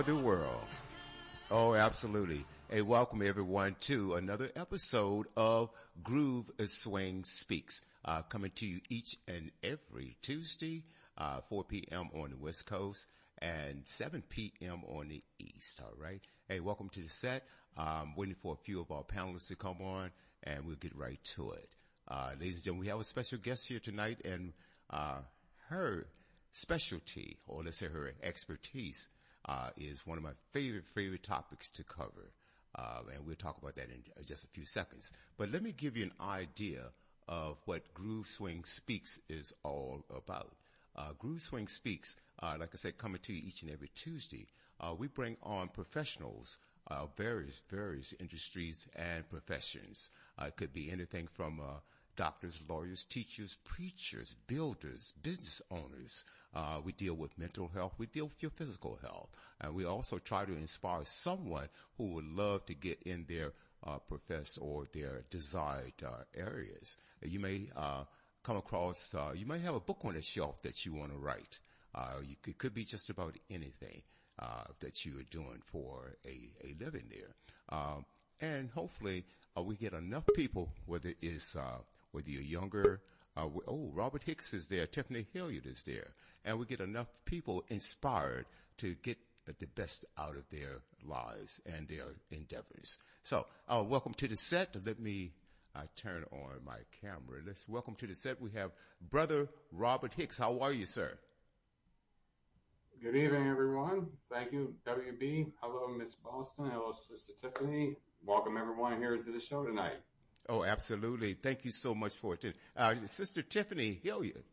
The world. Oh, absolutely. Hey, welcome everyone to another episode of Groove Swing Speaks, coming to you each and every Tuesday, 4 p.m. on the West Coast and 7 p.m. on the East. All right. Hey, welcome to the set. Waiting for a few of our panelists to come on and we'll get right to it. Ladies and gentlemen, we have a special guest here tonight and, her specialty, or let's say her expertise, is one of my favorite topics to cover. And we'll talk about that in just a few seconds. But let me give you an idea of what Groove Swing Speaks is all about. Groove Swing Speaks, like I said, coming to you each and every Tuesday. We bring on professionals, various industries and professions. It could be anything from, doctors, lawyers, teachers, preachers, builders, business owners. We deal with mental health. We deal with your physical health. And we also try to inspire someone who would love to get in their profess or their desired areas. You may come across, you may have a book on the shelf that you want to write. It could be just about anything that you are doing for a living there. And hopefully we get enough people, whether you're younger, Robert Hicks is there, Tiffany Hilliard is there, and we get enough people inspired to get the best out of their lives and their endeavors. So, welcome to the set. Let me turn on my camera. Welcome to the set. We have Brother Robert Hicks. How are you, sir? Good evening, everyone. Thank you, WB. Hello, Miss Boston. Hello, Sister Tiffany. Welcome, everyone, here to the show tonight. Oh, absolutely. Thank you so much for it. Sister Tiffany Hilliard.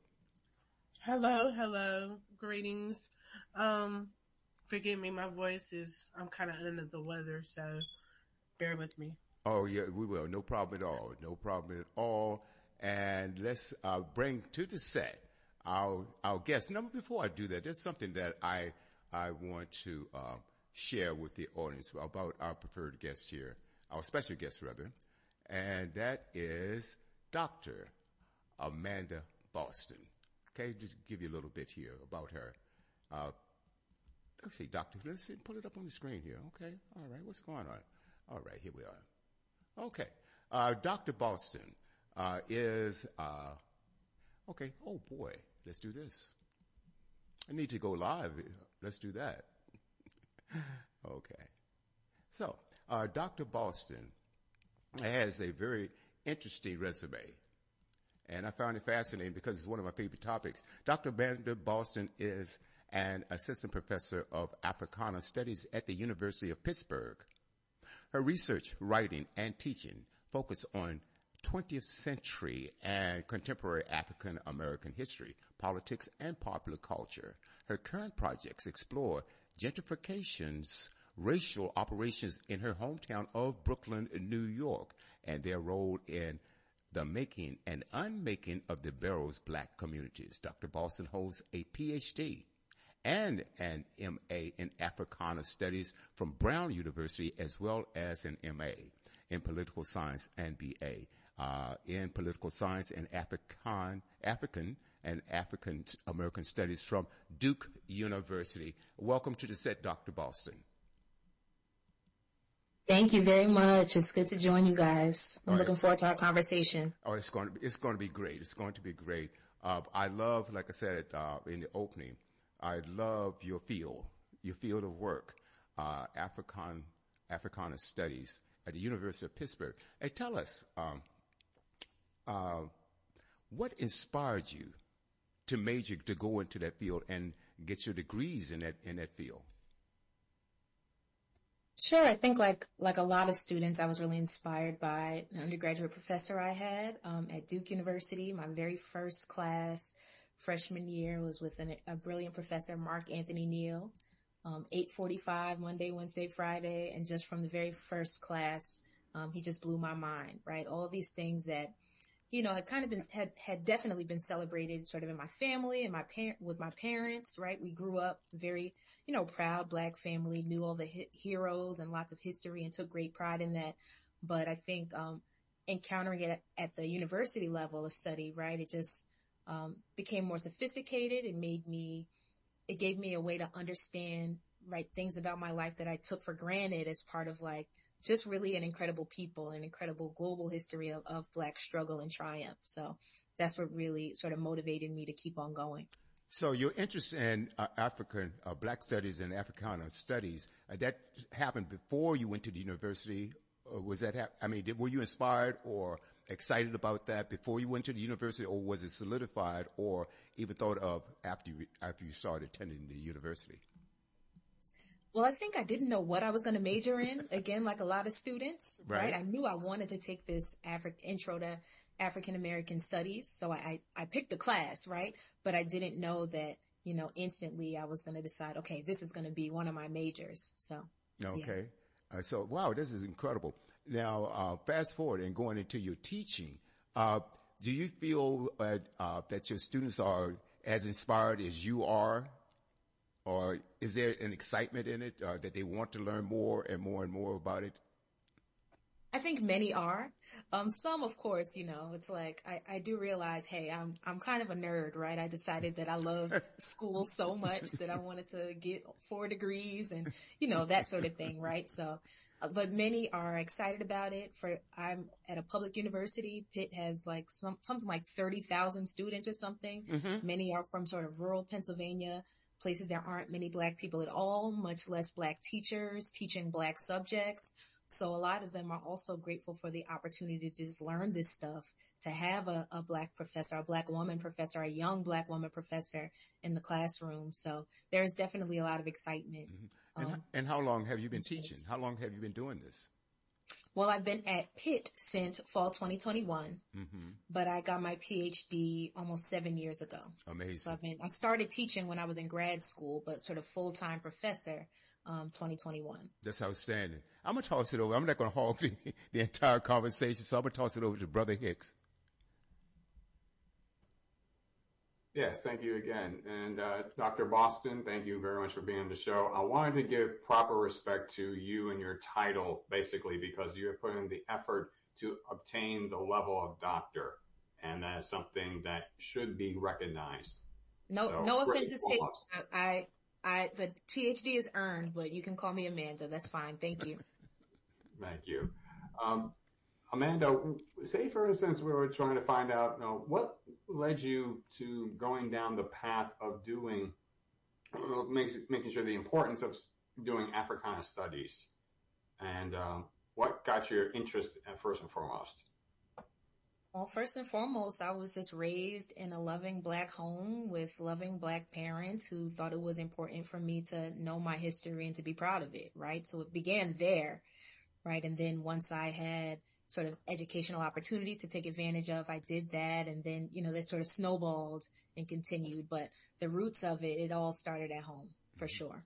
Hello. Greetings. Forgive me, my voice I'm kind of under the weather, so bear with me. Oh, yeah, we will. No problem at all. And let's, bring to the set our guest. Now, before I do that, there's something that I want to, share with the audience about our preferred guest here, our special guest rather. And that is Dr. Amanda Boston. Okay, just give you a little bit here about her. Let's see, Doctor, let's see, pull it up on the screen here. Okay, all right, what's going on? All right, here we are. Okay, Dr. Boston is, okay, oh boy, let's do this. I need to go live. Let's do that. Okay. So, Dr. Boston has a very interesting resume. And I found it fascinating because it's one of my favorite topics. Dr. Amanda Boston is an assistant professor of Africana Studies at the University of Pittsburgh. Her research, writing, and teaching focus on 20th century and contemporary African American history, politics, and popular culture. Her current projects explore gentrification's racial operations in her hometown of Brooklyn, New York, and their role in the making and unmaking of the borough's black communities. Dr. Boston holds a PhD and an MA in Africana Studies from Brown University, as well as an MA in Political Science and BA in Political Science and African American Studies from Duke University. Welcome to the set, Dr. Boston. Thank you very much. It's good to join you guys. I'm looking forward to our conversation. Oh, it's going to be great. It's going to be great. I love, like I said, in the opening, I love your field of work, Africana Studies at the University of Pittsburgh. Hey, tell us, what inspired you to go into that field and get your degrees in that field? Sure. I think like a lot of students, I was really inspired by an undergraduate professor I had, at Duke University. My very first class, freshman year, was with a brilliant professor, Mark Anthony Neal, 8:45 Monday, Wednesday, Friday. And just from the very first class, he just blew my mind, right? All of these things that, had kind of had definitely been celebrated sort of in my family and with my parents, right? We grew up very, proud Black family, knew all the heroes and lots of history and took great pride in that. But I think, encountering it at the university level of study, right? It just, became more sophisticated. It gave me a way to understand right, things about my life that I took for granted as part of like just really an incredible people, an incredible global history of Black struggle and triumph. So that's what really sort of motivated me to keep on going. So your interest in African Black studies and Africana studies, that happened before you went to the university? Or was that, were you inspired or excited about that before you went to the university, or was it solidified or even thought of after you started attending the university? Well, I think I didn't know what I was going to major in, again, like a lot of students, right? I knew I wanted to take this intro to African American studies. So I picked the class, right? But I didn't know that, you know, instantly I was going to decide, okay, this is going to be one of my majors. So, okay. Yeah. So, wow, this is incredible. Now, fast forward and going into your teaching, do you feel that your students are as inspired as you are? Or is there an excitement in it that they want to learn more and more and more about it? I think many are. Some, of course, you know, it's like, I do realize, hey, I'm kind of a nerd, right? I decided that I love school so much that I wanted to get 4 degrees and, you know, that sort of thing, right? So, but many are excited about it. I'm at a public university. Pitt has like something like 30,000 students or something. Mm-hmm. Many are from sort of rural Pennsylvania, places there aren't many Black people at all, much less Black teachers teaching Black subjects. So a lot of them are also grateful for the opportunity to just learn this stuff, to have a Black professor, a Black woman professor, a young Black woman professor in the classroom. So there's definitely a lot of excitement. Mm-hmm. And how long have you been teaching? How long have you been doing this? Well, I've been at Pitt since fall 2021, but I got my PhD almost 7 years ago. Amazing. So I started teaching when I was in grad school, but sort of full-time professor, 2021. That's outstanding. I'm going to toss it over. I'm not going to hog the entire conversation, so I'm going to toss it over to Brother Hicks. Yes, thank you again. And Dr. Boston, thank you very much for being on the show. I wanted to give proper respect to you and your title, basically, because you have put in the effort to obtain the level of doctor, and that is something that should be recognized. No offense is taken. The PhD is earned, but you can call me Amanda. That's fine. Thank you. Thank you. Amanda, say for instance, we were trying to find out, you know, what led you to going down the path of making sure the importance of doing Africana studies, and what got your interest first and foremost? Well, first and foremost, I was just raised in a loving Black home with loving Black parents who thought it was important for me to know my history and to be proud of it, right? So it began there, right? And then once I had sort of educational opportunities to take advantage of, I did that. And then, you know, that sort of snowballed and continued. But the roots of it all started at home, for sure.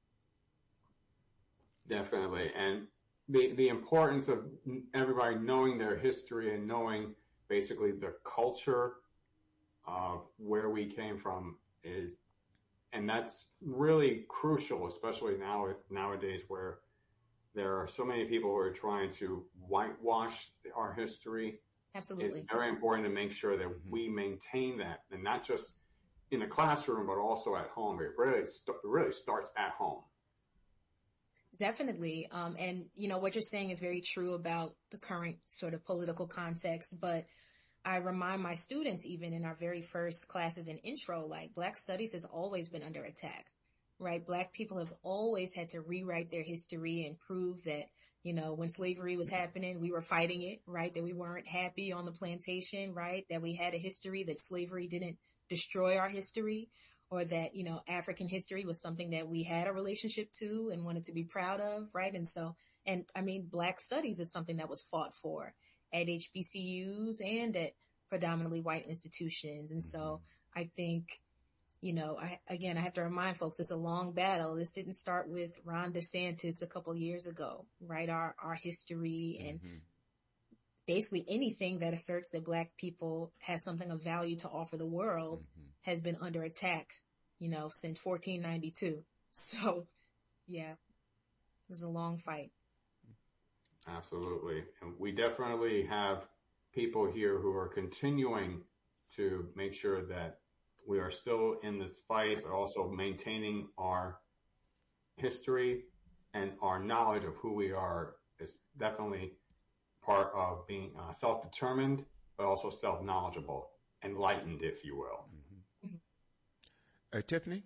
Definitely. And the importance of everybody knowing their history and knowing basically the culture of where we came from and that's really crucial, especially nowadays where there are so many people who are trying to whitewash our history. Absolutely. It's very important to make sure that we maintain that, and not just in the classroom, but also at home. It really starts at home. Definitely. And, you know, what you're saying is very true about the current sort of political context, but I remind my students, even in our very first classes in intro, like Black studies has always been under attack. Right? Black people have always had to rewrite their history and prove that, you know, when slavery was happening, we were fighting it, right? That we weren't happy on the plantation, right? That we had a history, that slavery didn't destroy our history, or that, you know, African history was something that we had a relationship to and wanted to be proud of, right? And so, and I mean, Black studies is something that was fought for at HBCUs and at predominantly white institutions. And so I think, you know, I have to remind folks, it's a long battle. This didn't start with Ron DeSantis a couple years ago, right? Our history and basically anything that asserts that Black people have something of value to offer the world has been under attack, you know, since 1492. So, yeah, this is a long fight. Absolutely. And we definitely have people here who are continuing to make sure that we are still in this fight, but also maintaining our history and our knowledge of who we are is definitely part of being self-determined, but also self-knowledgeable, enlightened, if you will. Tiffany?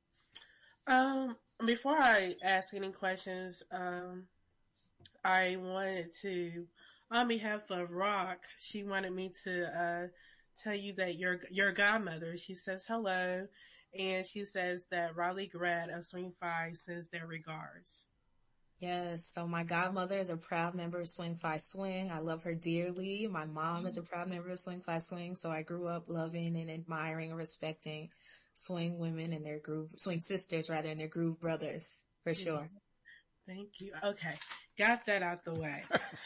Before I ask any questions, I wanted to, on behalf of Rock, she wanted me to tell you that your godmother, she says hello, and she says that Raleigh grad of Swing Fi sends their regards. Yes, so my godmother is a proud member of Swing Fi Swing. I love her dearly. My mom is a proud member of Swing Fi Swing, so I grew up loving and admiring and respecting swing women and their groove, swing sisters rather, and their groove brothers, for sure. Thank you. Okay, got that out the way.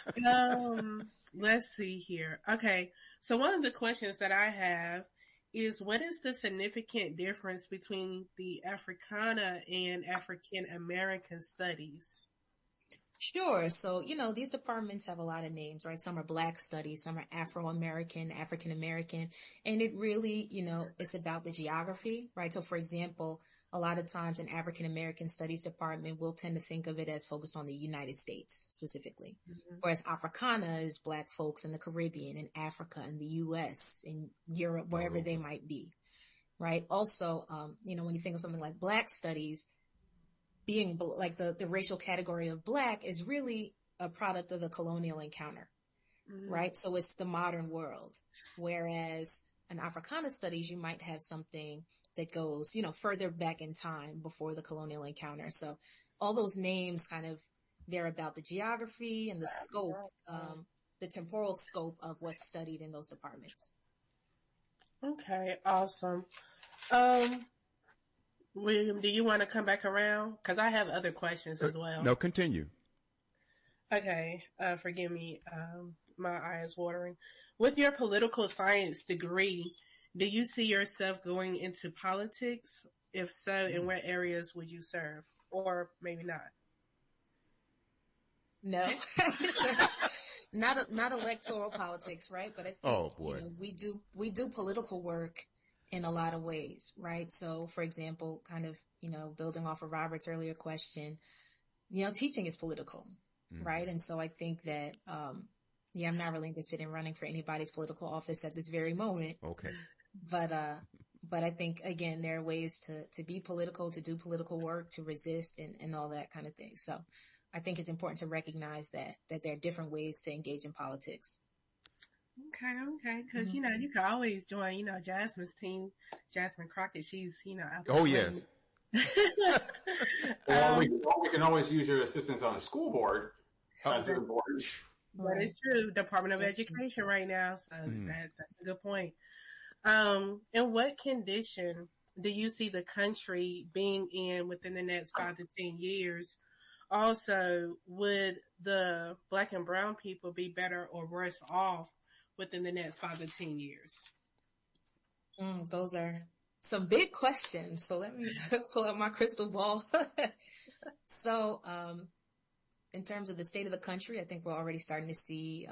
Let's see here. Okay, so one of the questions that I have is, what is the significant difference between the Africana and African American studies? Sure. So, these departments have a lot of names, right? Some are Black studies, some are Afro-American, African-American, and it really, it's about the geography, right? So, for example, a lot of times an African-American studies department will tend to think of it as focused on the United States specifically. Mm-hmm. Whereas Africana is Black folks in the Caribbean, in Africa, in the US, in Europe, wherever they might be, right? Also, when you think of something like Black studies, being like the racial category of Black is really a product of the colonial encounter, right? So it's the modern world. Whereas in Africana studies, you might have something that goes, further back in time before the colonial encounter. So all those names they're about the geography and the scope, the temporal scope of what's studied in those departments. Okay, awesome. William, do you want to come back around? Because I have other questions as well. No, continue. Okay, forgive me, my eye is watering. With your political science degree, do you see yourself going into politics? If so, in what areas would you serve? Or maybe not? No. Not electoral politics, right? But I think we do political work in a lot of ways, right? So, for example, building off of Robert's earlier question, teaching is political, right? And so I think that, I'm not really interested in running for anybody's political office at this very moment. Okay. But I think, again, there are ways to be political, to do political work, to resist and all that kind of thing. So I think it's important to recognize that there are different ways to engage in politics. Okay. Because, you can always join, Jasmine's team, Jasmine Crockett. She's, out there. Oh, yes. Or we can always use your assistance on a school board as an board. That is true. Department of Education right now. So that's a good point. In what condition do you see the country being in within the next 5 to 10 years? Also, would the Black and brown people be better or worse off within the next 5 to 10 years? Those are some big questions. So let me pull out my crystal ball. So, in terms of the state of the country, I think we're already starting to see,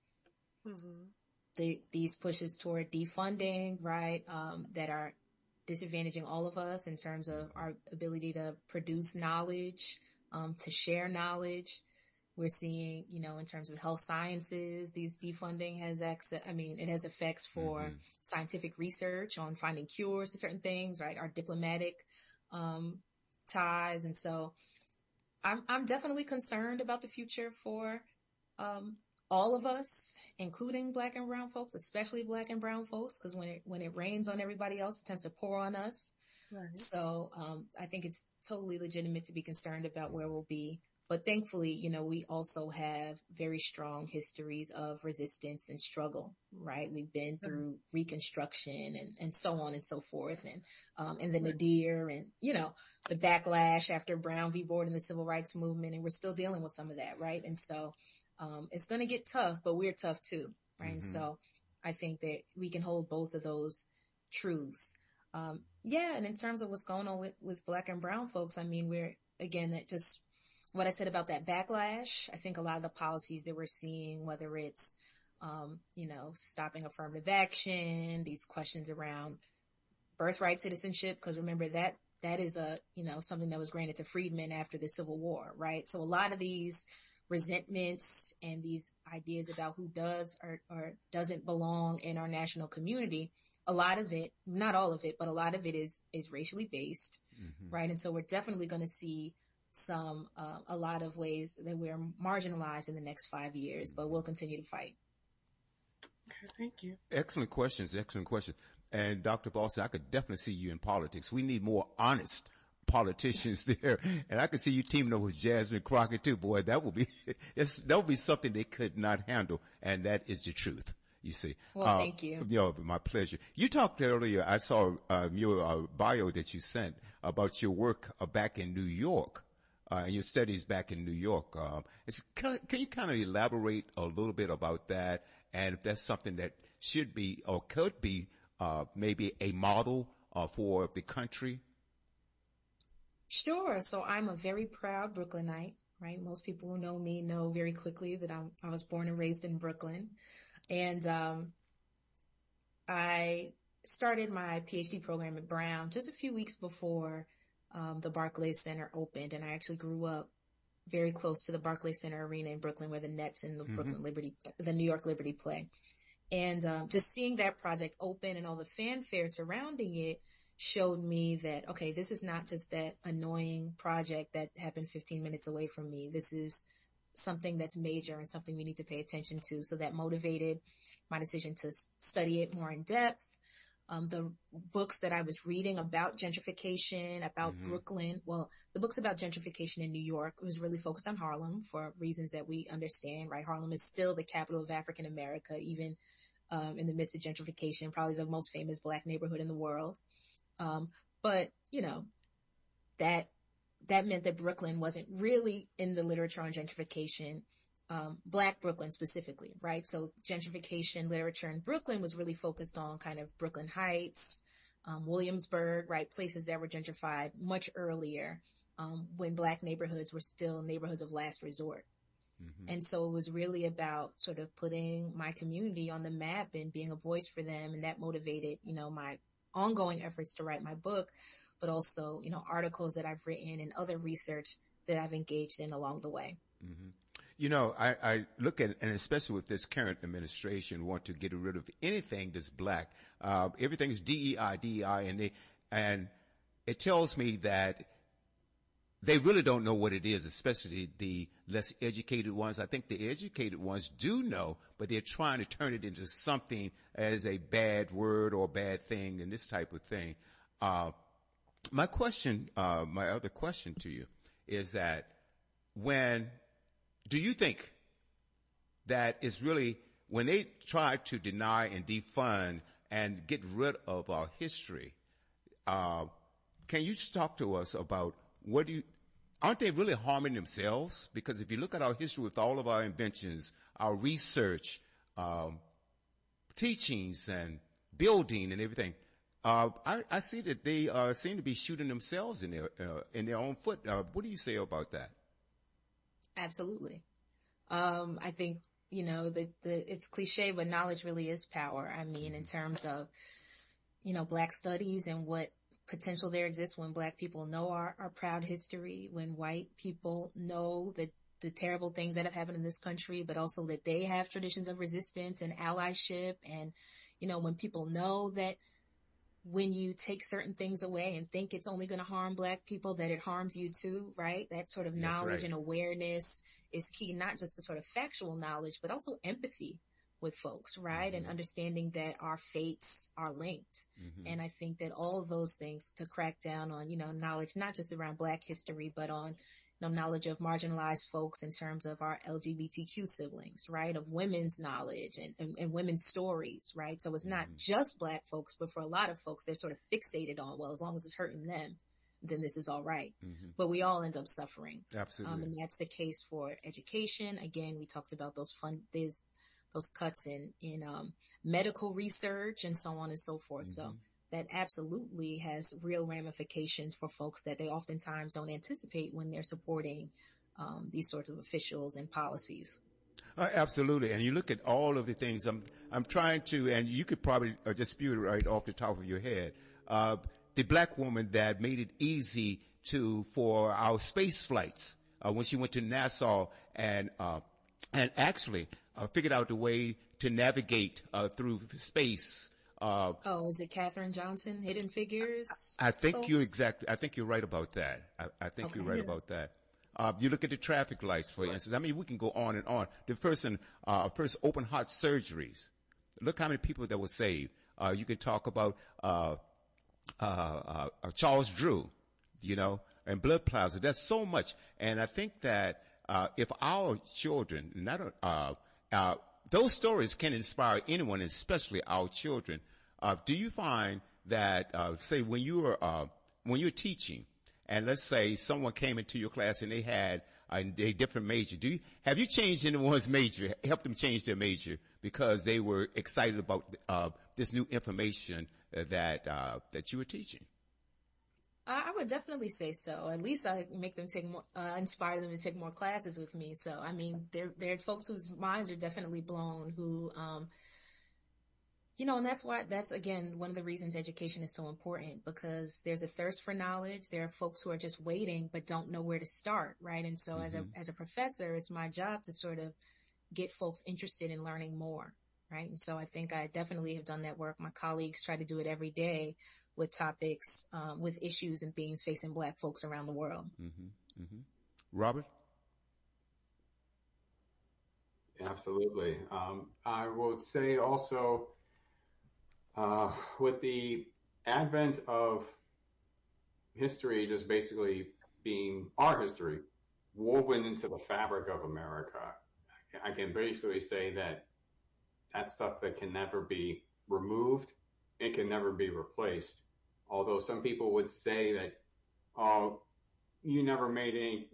these pushes toward defunding, right? That are disadvantaging all of us in terms of our ability to produce knowledge, to share knowledge. We're seeing, in terms of health sciences, these defunding has it has effects for scientific research on finding cures to certain things, right? Our diplomatic, ties. And so I'm definitely concerned about the future for, all of us, including Black and brown folks, especially Black and brown folks, because when it rains on everybody else, it tends to pour on us. Right. So, I think it's totally legitimate to be concerned about where we'll be. But thankfully, we also have very strong histories of resistance and struggle, right? We've been through Reconstruction and so on and so forth, and the Nadir and, the backlash after Brown v. Board and the Civil Rights Movement, and we're still dealing with some of that, right? And so, it's going to get tough, but we're tough too, right? And so I think that we can hold both of those truths. And in terms of what's going on with Black and brown folks, we're, again, that just what I said about that backlash. I think a lot of the policies that we're seeing, whether it's, stopping affirmative action, these questions around birthright citizenship, because remember that that is something that was granted to freedmen after the Civil War, right? So a lot of these resentments and these ideas about who does or doesn't belong in our national community, a lot of it, not all of it, but a lot of it is racially based, right? And so we're definitely going to see a lot of ways that we're marginalized in the next 5 years, but we'll continue to fight. Okay, thank you. Excellent questions. And Dr. Boston, I could definitely see you in politics. We need more honest politicians there. And I could see you teaming up with Jasmine Crockett too. Boy, that would be something they could not handle. And that is the truth, you see. Well, thank you. My pleasure. You talked earlier, I saw your bio that you sent about your work back in New York. And your studies back in New York. Can you kind of elaborate a little bit about that? And if that's something that should be or could be maybe a model for the country? Sure. So I'm a very proud Brooklynite, right? Most people who know me know very quickly that I was born and raised in Brooklyn. And I started my PhD program at Brown just a few weeks before the Barclays Center opened, and I actually grew up very close to the Barclays Center arena in Brooklyn where the Nets and the New York Liberty play. And just seeing that project open and all the fanfare surrounding it showed me that, okay, this is not just that annoying project that happened 15 minutes away from me. This is something that's major and something we need to pay attention to. So that motivated my decision to study it more in depth. The books that I was reading about gentrification, about Brooklyn, the books about gentrification in New York was really focused on Harlem for reasons that we understand, right? Harlem is still the capital of African America, even in the midst of gentrification, probably the most famous Black neighborhood in the world. But that meant that Brooklyn wasn't really in the literature on gentrification. Black Brooklyn specifically, right? So gentrification literature in Brooklyn was really focused on kind of Brooklyn Heights, Williamsburg, right? Places that were gentrified much earlier, when Black neighborhoods were still neighborhoods of last resort. And so it was really about sort of putting my community on the map and being a voice for them. And that motivated, my ongoing efforts to write my book, but also, articles that I've written and other research that I've engaged in along the way. I look at, and especially with this current administration, want to get rid of anything that's Black. Everything is DEI, and it tells me that they really don't know what it is, especially the less educated ones. I think the educated ones do know, but they're trying to turn it into something as a bad word or bad thing and this type of thing. My other question to you is that do you think that it's really when they try to deny and defund and get rid of our history, can you just talk to us about aren't they really harming themselves? Because if you look at our history with all of our inventions, our research, teachings and building and everything, I see that they seem to be shooting themselves in their own foot. What do you say about that? Absolutely. I think, it's cliche, but knowledge really is power. I mean, in terms of, Black studies and what potential there exists when Black people know our proud history, when white people know the terrible things that have happened in this country, but also that they have traditions of resistance and allyship. And, when people know that when you take certain things away and think it's only going to harm Black people, that it harms you too, right? That sort of knowledge and awareness is key, not just to sort of factual knowledge, but also empathy with folks, right? And understanding that our fates are linked. And I think that all of those things to crack down on, knowledge, not just around Black history, but on, knowledge of marginalized folks in terms of our LGBTQ siblings, right? Of women's knowledge and women's stories, right? So it's not just Black folks, but for a lot of folks, they're sort of fixated on, well, as long as it's hurting them, then this is all right. But we all end up suffering. Absolutely. And that's the case for education. Again, we talked about those cuts in medical research and so on and so forth. So that absolutely has real ramifications for folks that they oftentimes don't anticipate when they're supporting these sorts of officials and policies. Absolutely. And you look at all of the things I'm trying to, and you could probably just spew it right off the top of your head. the black woman that made it easy for our space flights, when she went to NASA and actually, figured out the way to navigate, through space. Is it Katherine Johnson, Hidden Figures? I think you're right about that. I think you're right about that. You look at the traffic lights, for instance. I mean, we can go on and on. The first open heart surgeries. Look how many people that were saved. You can talk about, Charles Drew, and blood plasma. That's so much. And I think that, if our children, those stories can inspire anyone, especially our children. Do you find that, say, when you're teaching, and let's say someone came into your class and they had a different major, have you changed anyone's major, helped them change their major because they were excited about this new information that you were teaching? I would definitely say so. At least I make them inspire them to take more classes with me. So, I mean, there are folks whose minds are definitely blown who, and that's again, one of the reasons education is so important, because there's a thirst for knowledge. There are folks who are just waiting, but don't know where to start. Right. And so as a professor, it's my job to sort of get folks interested in learning more. Right. And so I think I definitely have done that work. My colleagues try to do it every day with topics, with issues and themes facing Black folks around the world. Mm-hmm. Mm-hmm. Robert? Absolutely. I will say also, with the advent of history just basically being our history woven into the fabric of America, I can basically say that that's stuff that can never be removed. It can never be replaced. Although some people would say that, oh, we never made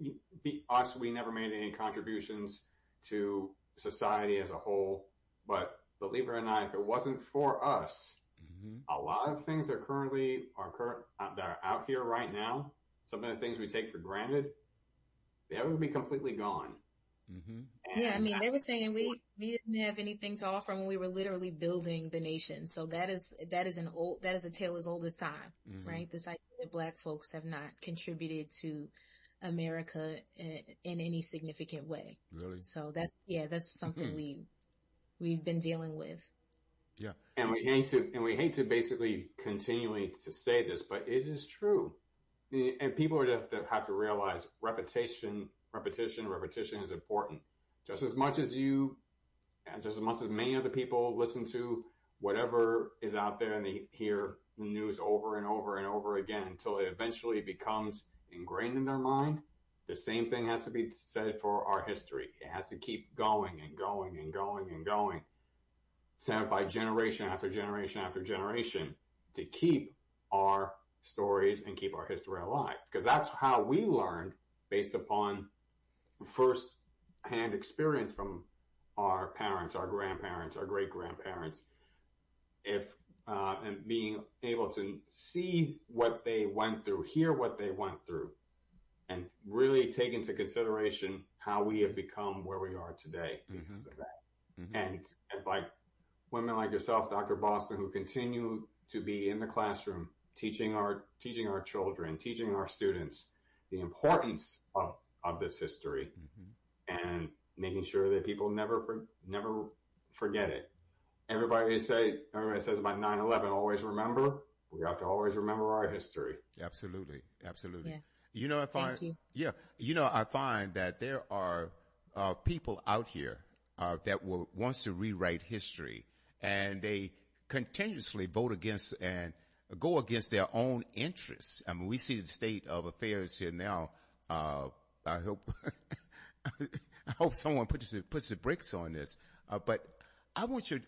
any contributions to society as a whole. But believe it or not, if it wasn't for us, a lot of things that are out here right now, some of the things we take for granted, they would be completely gone. Mm-hmm. Yeah, I mean, they were saying we didn't have anything to offer when we were literally building the nation. So that is a tale as old as time, right? This idea that Black folks have not contributed to America in any significant way. Really? So that's something we've been dealing with. Yeah. And we hate to basically continually to say this, but it is true. And people are have to realize repetition is important. Just as much as many other people listen to whatever is out there and they hear the news over and over and over again until it eventually becomes ingrained in their mind, the same thing has to be said for our history. It has to keep going and going and going and going, said by generation after generation after generation, to keep our stories and keep our history alive. Because that's how we learned, based upon first-hand experience from our parents, our grandparents, our great-grandparents, and being able to see what they went through, hear what they went through, and really take into consideration how we have become where we are today because of that. Mm-hmm. And like women like yourself, Dr. Boston, who continue to be in the classroom, teaching our children, teaching our students the importance of this history, and making sure that people never forget it. Everybody says about 9/11, always remember. We have to always remember our history. Absolutely. Yeah. I find that there are people out here that wants to rewrite history, and they continuously vote against and go against their own interests. I mean, we see the state of affairs here now. I hope someone puts the brakes on this. But I want your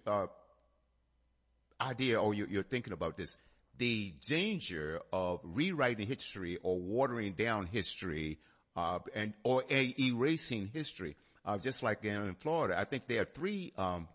idea, or you're thinking about this, the danger of rewriting history or watering down history, or erasing history. Just like in Florida, I think there are three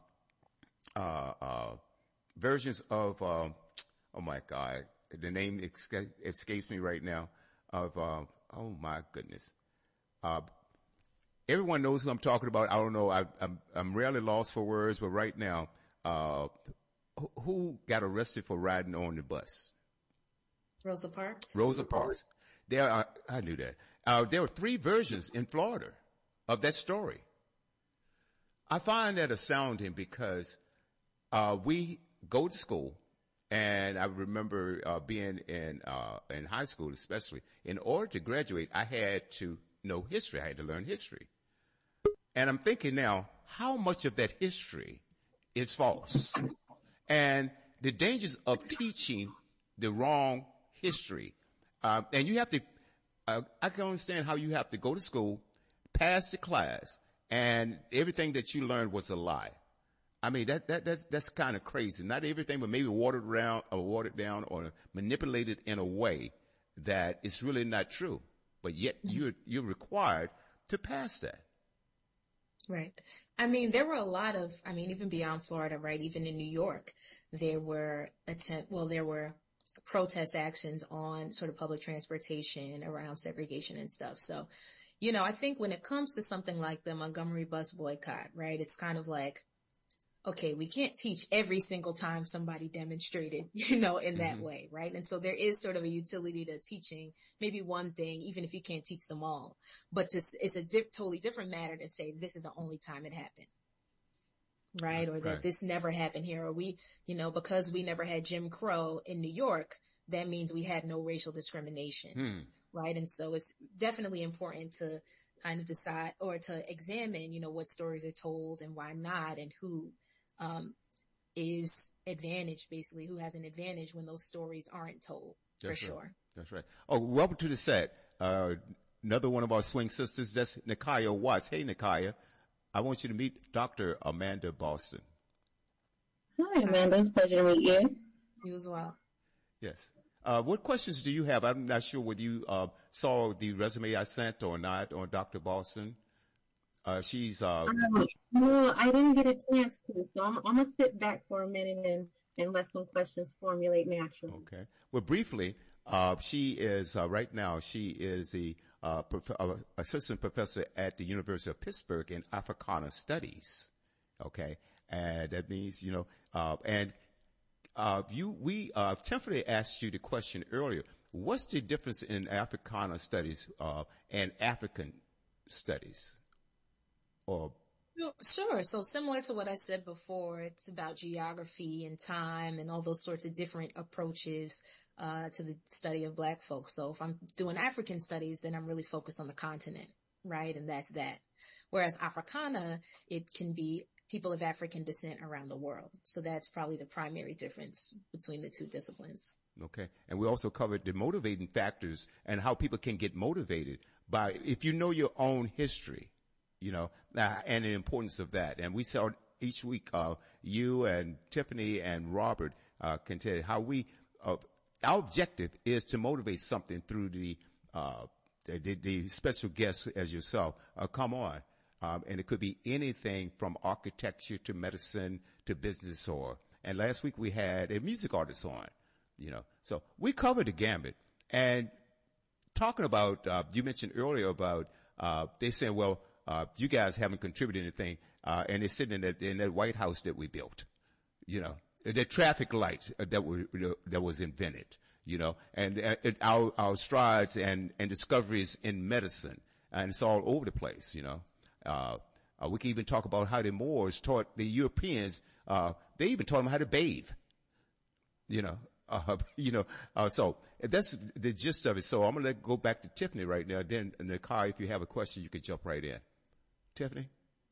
versions of. Oh my God, the name escapes me right now. Oh my goodness. Everyone knows who I'm talking about. I don't know. I'm rarely lost for words, but right now, who got arrested for riding on the bus? Rosa Parks. Rosa Parks. I knew that. There were 3 versions in Florida of that story. I find that astounding because we go to school, and I remember being in high school, especially. In order to graduate, I had to know history. I had to learn history. And I'm thinking now, how much of that history is false? And the dangers of teaching the wrong history. And you have to, I can understand how you have to go to school, pass the class, and everything that you learned was a lie. I mean, that's kind of crazy. Not everything, but maybe watered down or manipulated in a way that it's really not true. But yet you're required to pass that. Right. I mean, there were a lot of, even beyond Florida, right? Even in New York, there were protest actions on sort of public transportation around segregation and stuff. So, I think when it comes to something like the Montgomery bus boycott, right, it's kind of like, okay, we can't teach every single time somebody demonstrated, in that way, right? And so there is sort of a utility to teaching maybe one thing, even if you can't teach them all. But it's a totally different matter to say this is the only time it happened, right? Or that this never happened here. Or we, because we never had Jim Crow in New York, that means we had no racial discrimination, right? And so it's definitely important to kind of decide or to examine, what stories are told and why not, and who is advantaged, basically, who has an advantage when those stories aren't told. That's for right. Sure. That's right. Oh, welcome to the set. Another one of our swing sisters, that's Nikaya Watts. Hey, Nikaya. I want you to meet Dr. Amanda Boston. Hi, Amanda. It's a pleasure to meet you. You as well. Yes. What questions do you have? I'm not sure whether you saw the resume I sent or not on Dr. Boston. She's no, I didn't get a chance to, so I'm gonna sit back for a minute and let some questions formulate naturally. Okay. Well, briefly, she is right now. She is the assistant professor at the University of Pittsburgh in Africana Studies. Okay, and that means we temporarily asked you the question earlier. What's the difference in Africana Studies and African Studies? Sure. So similar to what I said before, it's about geography and time and all those sorts of different approaches to the study of Black folks. So if I'm doing African studies, then I'm really focused on the continent, right? And that's that. Whereas Africana, it can be people of African descent around the world. So that's probably the primary difference between the two disciplines. Okay. And we also covered the motivating factors and how people can get motivated by, if you know your own history, and the importance of that. And we saw each week, you and Tiffany and Robert, can tell you how our objective is to motivate something through the special guests as yourself, come on. And it could be anything from architecture to medicine to business and last week we had a music artist on, so we covered the gambit. And talking about, you mentioned earlier about, they saying, well, you guys haven't contributed anything, and they're sitting in that White House that we built, the traffic light that was invented, and our strides and discoveries in medicine, and it's all over the place, we can even talk about how the Moors taught the Europeans, they even taught them how to bathe, so that's the gist of it. So I'm going to go back to Tiffany right now. Then, Nakai, if you have a question, you can jump right in. Tiffany?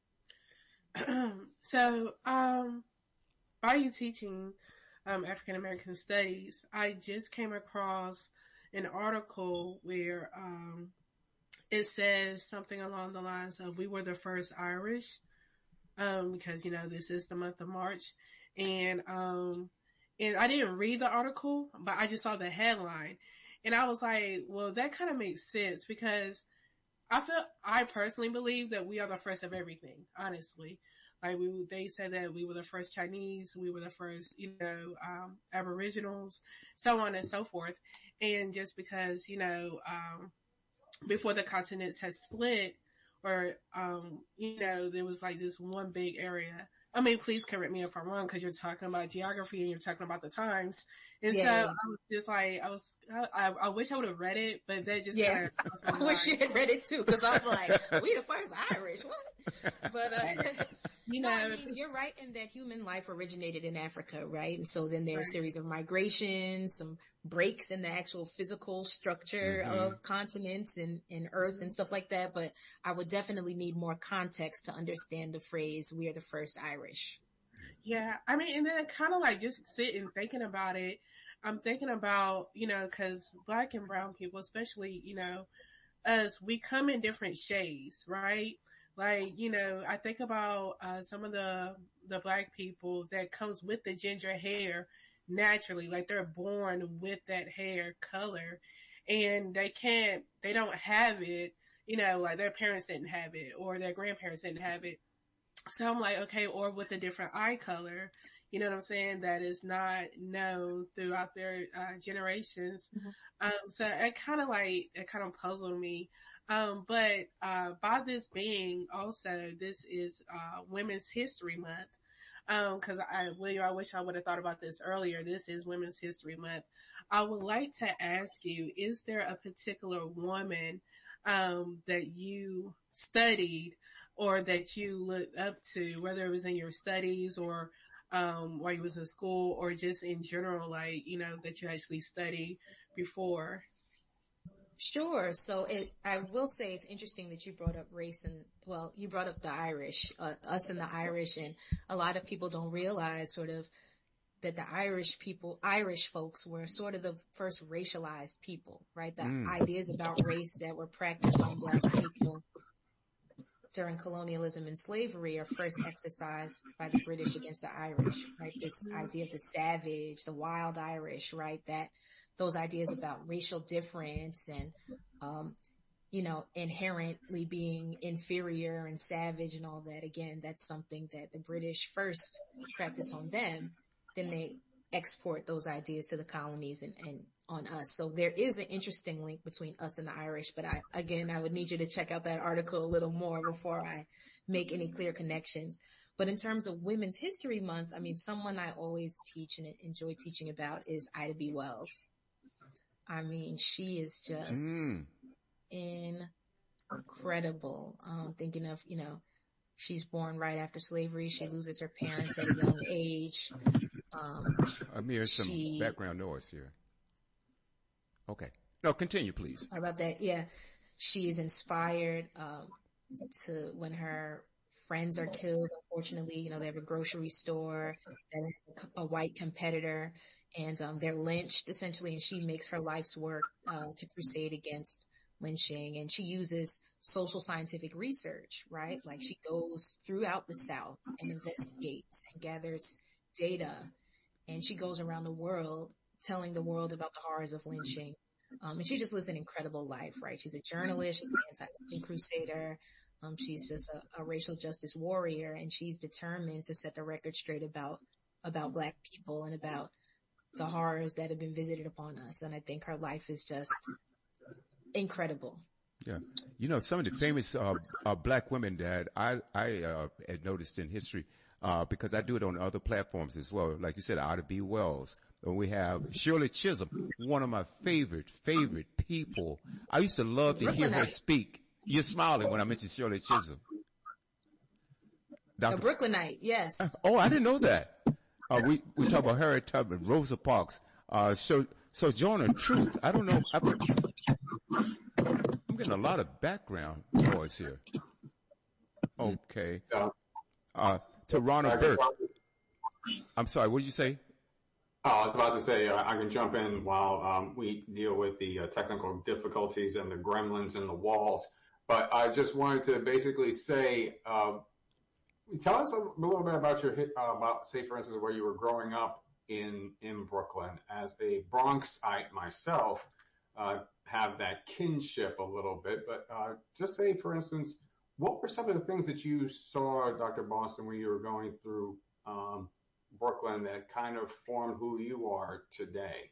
So, by you teaching African American studies, I just came across an article where it says something along the lines of, we were the first Irish, because, this is the month of March. And I didn't read the article, but I just saw the headline. And I was like, well, that kind of makes sense, because I personally believe that we are the first of everything, honestly. Like they said that we were the first Chinese, we were the first, Aboriginals, so on and so forth. And just because, before the continents had split, or, there was like this one big area I mean, please correct me if I'm wrong, because you're talking about geography and you're talking about the times. And so Yeah. I was just like, I wish I would have read it, but that just Yeah. kind of, I wish you had read it too, because I'm like, we the first Irish. What? But, you no, know, I mean, you're right in that human life originated in Africa, right? And so then there are a series of migrations, some breaks in the actual physical structure of continents and Earth and stuff like that. But I would definitely need more context to understand the phrase, we are the first Irish. yeah, I mean, and then kind of like just sitting thinking about it. I'm thinking about, you know, because Black and brown people, especially, you know, us, we come in different shades, right? Like, you know, I think about some of the Black people that comes with the ginger hair naturally, like they're born with that hair color, and they don't have it, you know, like their parents didn't have it or their grandparents didn't have it. So I'm like, okay, or with a different eye color, you know what I'm saying, that is not known throughout their generations. So it kind of puzzled me. But by this being also, this is Women's History Month. Cause William, I wish I would have thought about this earlier. This is Women's History Month. I would like to ask you, is there a particular woman that you studied or that you looked up to, whether it was in your studies or while you was in school or just in general, like, you know, that you actually studied before? Sure. So I will say it's interesting that you brought up race and, well, you brought up the Irish, us and the Irish, and a lot of people don't realize sort of that the Irish folks were sort of the first racialized people, right? The ideas about race that were practiced on Black people during colonialism and slavery are first exercised by the British against the Irish, right? This idea of the savage, the wild Irish, right? That those ideas about racial difference and, you know, inherently being inferior and savage and all that. Again, that's something that the British first practice on them. Then they export those ideas to the colonies and on us. So there is an interesting link between us and the Irish, but I would need you to check out that article a little more before I make any clear connections. But in terms of Women's History Month, I mean, someone I always teach and enjoy teaching about is Ida B. Wells. I mean, she is just incredible. Thinking of, you know, she's born right after slavery. She loses her parents at a young age. I'm hearing some background noise here. Okay. No, continue, please. Sorry about that. Yeah. She is inspired, to when her friends are killed. Unfortunately, you know, they have a grocery store that has a white competitor and, they're lynched essentially. And she makes her life's work, to crusade against lynching. And she uses social scientific research, right? Like she goes throughout the South and investigates and gathers data. And she goes around the world telling the world about the horrors of lynching. And she just lives an incredible life, right? She's a journalist, she's an anti-lynching crusader. She's just a racial justice warrior, and she's determined to set the record straight about Black people and about the horrors that have been visited upon us. And I think her life is just incredible. Yeah. You know, some of the famous Black women that I had noticed in history, because I do it on other platforms as well. Like you said, Ida B. Wells. And we have Shirley Chisholm, one of my favorite people. I used to love to hear her speak. You're smiling when I mention Shirley Chisholm. A Brooklynite, yes. Oh, I didn't know that. We talk about Harriet Tubman, Rosa Parks, Sojourner Truth. I don't know. I'm getting a lot of background noise here. Okay. Tarana Burke. I'm sorry, what did you say? Oh, I was about to say, I can jump in while we deal with the technical difficulties and the gremlins and the walls. But I just wanted to basically say, tell us a little bit about about, say, for instance, where you were growing up in Brooklyn. As a Bronxite myself, have that kinship a little bit. But just say, for instance, what were some of the things that you saw, Dr. Boston, when you were going through Brooklyn that kind of formed who you are today?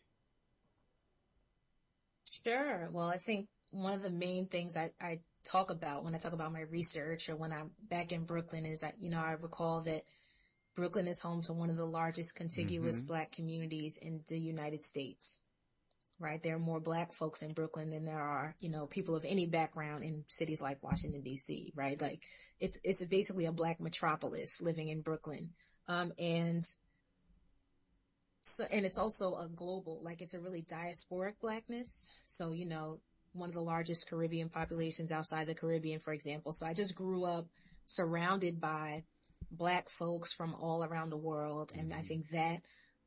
Sure. Well, I think one of the main things I talk about when I talk about my research or when I'm back in Brooklyn is that, you know, I recall that Brooklyn is home to one of the largest contiguous Black communities in the United States, right? There are more Black folks in Brooklyn than there are, you know, people of any background in cities like Washington, D.C., right? Like it's basically a Black metropolis living in Brooklyn. And it's also a global, like it's a really diasporic Blackness. So, you know, one of the largest Caribbean populations outside the Caribbean, for example. So I just grew up surrounded by Black folks from all around the world. And I think that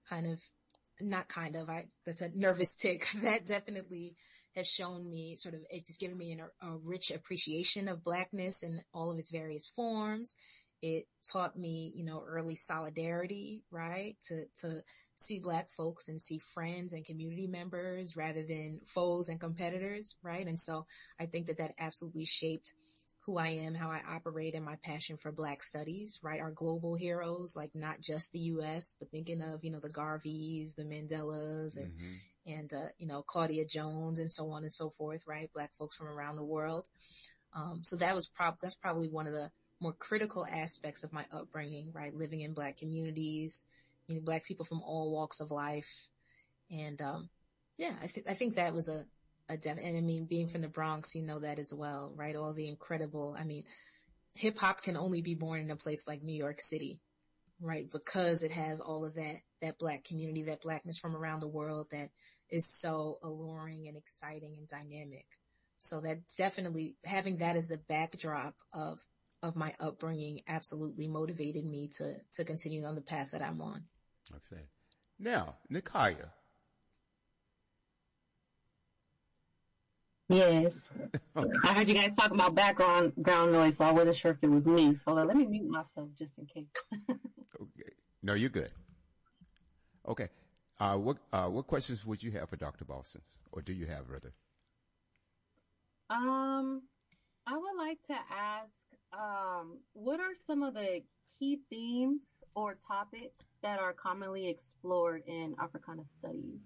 that's a nervous tick. That definitely has shown me it's given me a rich appreciation of Blackness in all of its various forms. It taught me, you know, early solidarity, right? To see Black folks and see friends and community members rather than foes and competitors, right? And so I think that absolutely shaped who I am, how I operate, and my passion for Black studies, right? Our global heroes, like not just the U.S., but thinking of, you know, the Garveys, the Mandelas, and you know, Claudia Jones and so on and so forth, right? Black folks from around the world. So that's probably one of the more critical aspects of my upbringing, right? Living in Black communities, you know, Black people from all walks of life. And, I think that was and I mean, being from the Bronx, you know that as well, right? All the incredible, I mean, hip hop can only be born in a place like New York City, right? Because it has all of that Black community, that Blackness from around the world that is so alluring and exciting and dynamic. So that definitely, having that as the backdrop of my upbringing absolutely motivated me to continue on the path that I'm on. Okay. Now, Nikaya. Yes. I heard you guys talking about background noise, so I wasn't sure if it was me. So let me mute myself just in case. Okay. No, you're good. Okay. What questions would you have for Dr. Boston? Or do you have, rather? I would like to ask, what are some of the key themes or topics that are commonly explored in Africana studies?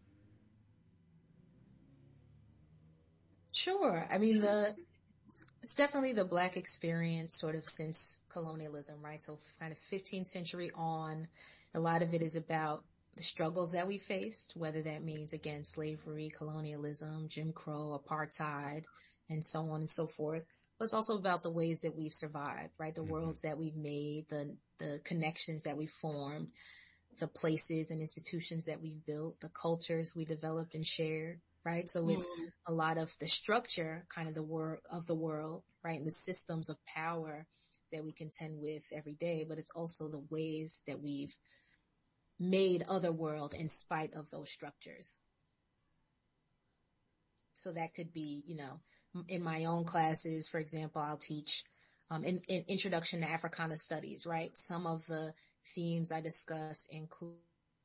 Sure. I mean, it's definitely the Black experience sort of since colonialism, right? So kind of 15th century on, a lot of it is about the struggles that we faced, whether that means, again, slavery, colonialism, Jim Crow, apartheid, and so on and so forth. But it's also about the ways that we've survived, right? The worlds that we've made, the connections that we've formed, the places and institutions that we've built, the cultures we developed and shared. Right. So it's a lot of the structure, kind of the world, right? And the systems of power that we contend with every day, but it's also the ways that we've made other world in spite of those structures. So that could be, you know, in my own classes, for example, I'll teach in Introduction to Africana Studies, right? Some of the themes I discuss include.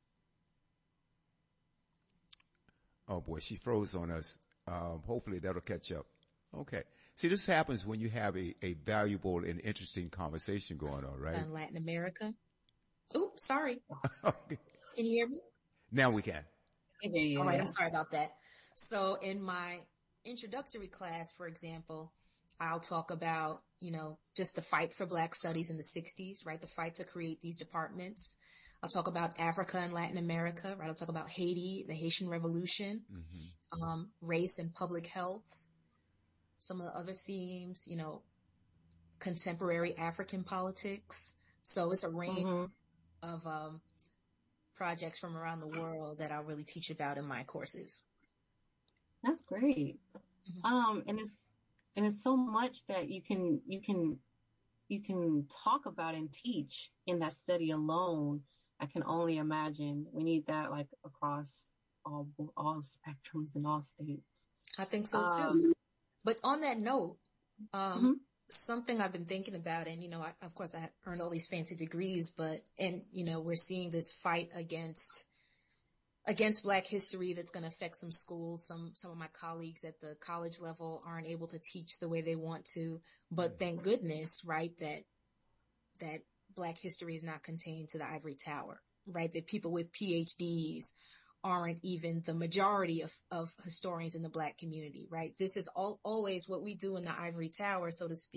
Oh boy, she froze on us. Hopefully that'll catch up. Okay. See, this happens when you have a valuable and interesting conversation going on, right? In Latin America. Oops, sorry. Okay. Can you hear me? Now we can. All right, I'm sorry about that. So in my introductory class, for example, I'll talk about, you know, just the fight for Black studies in the 60s, right? The fight to create these departments. I'll talk about Africa and Latin America, right? I'll talk about Haiti, the Haitian Revolution, race and public health, some of the other themes, you know, contemporary African politics. So it's a range of projects from around the world that I'll really teach about in my courses. That's great. And it's so much that you can talk about and teach in that study alone. I can only imagine we need that like across all spectrums in all states. I think so too. But on that note, something I've been thinking about, and, you know, of course I earned all these fancy degrees, and, you know, we're seeing this fight against Black history that's going to affect some schools. Some of my colleagues at the college level aren't able to teach the way they want to, but thank goodness, right, that Black history is not contained to the ivory tower, right? That people with PhDs aren't even the majority of historians in the Black community, right? This is always what we do in the ivory tower, so to speak,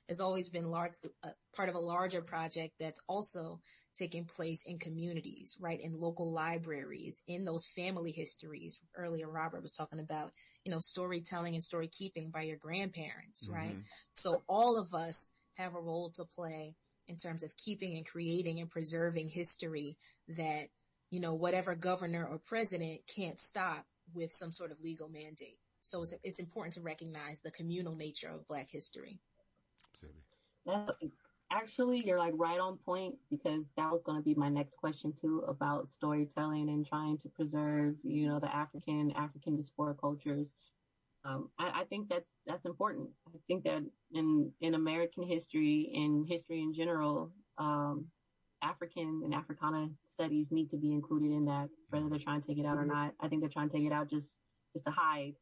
has always been part of a larger project that's also taking place in communities, right? In local libraries, in those family histories. Earlier, Robert was talking about, storytelling and story keeping by your grandparents, right? So all of us have a role to play in terms of keeping and creating and preserving history that, whatever governor or president can't stop with some sort of legal mandate. So it's important to recognize the communal nature of Black history. Absolutely. Actually, you're like right on point, because that was going to be my next question too, about storytelling and trying to preserve, the African diaspora cultures. I think that's important. I think that in American history and history in general, African and Africana studies need to be included in that, whether they're trying to take it out or not. I think they're trying to take it out just to hide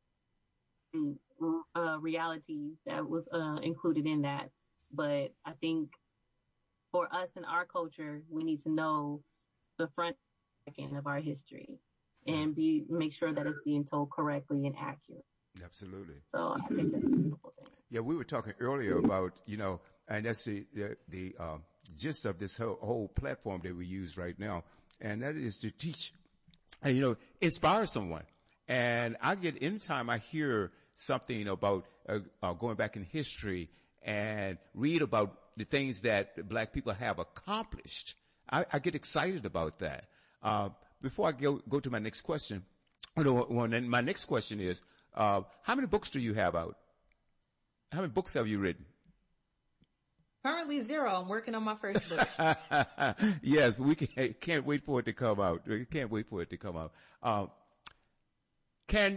realities that was included in that. But I think for us in our culture, we need to know the front end of our history and make sure that it's being told correctly and accurate. Absolutely. So I think that's a beautiful thing. Yeah, we were talking earlier about, and that's the gist of this whole platform that we use right now, and that is to teach and, inspire someone. And anytime I hear something about going back in history and read about the things that Black people have accomplished, I get excited about that. Before I go to my next question, my next question is, how many books do you have out? How many books have you written? Currently 0. I'm working on my first book. Yes, we can't wait for it to come out. We can't wait for it to come out. Can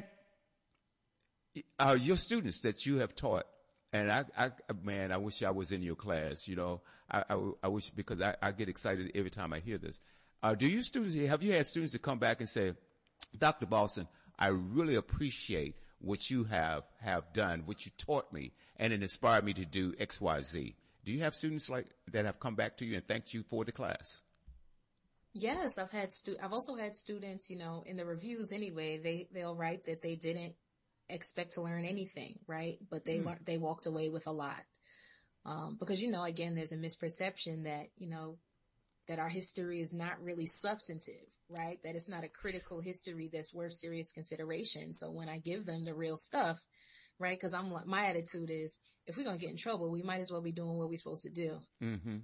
your students that you have taught, and I wish I was in your class, I wish, because I get excited every time I hear this. Have you had students that come back and say, Dr. Boston, I really appreciate what you have done, what you taught me, and it inspired me to do X, Y, Z. Do you have students like that have come back to you and thanked you for the class? Yes, I've also had students, in the reviews anyway, they'll write that they didn't expect to learn anything, right? But they walked away with a lot. Because, again, there's a misperception that, that our history is not really substantive, right? That it's not a critical history that's worth serious consideration. So when I give them the real stuff, right? Because my attitude is, if we're going to get in trouble, we might as well be doing what we're supposed to do. Mm-hmm.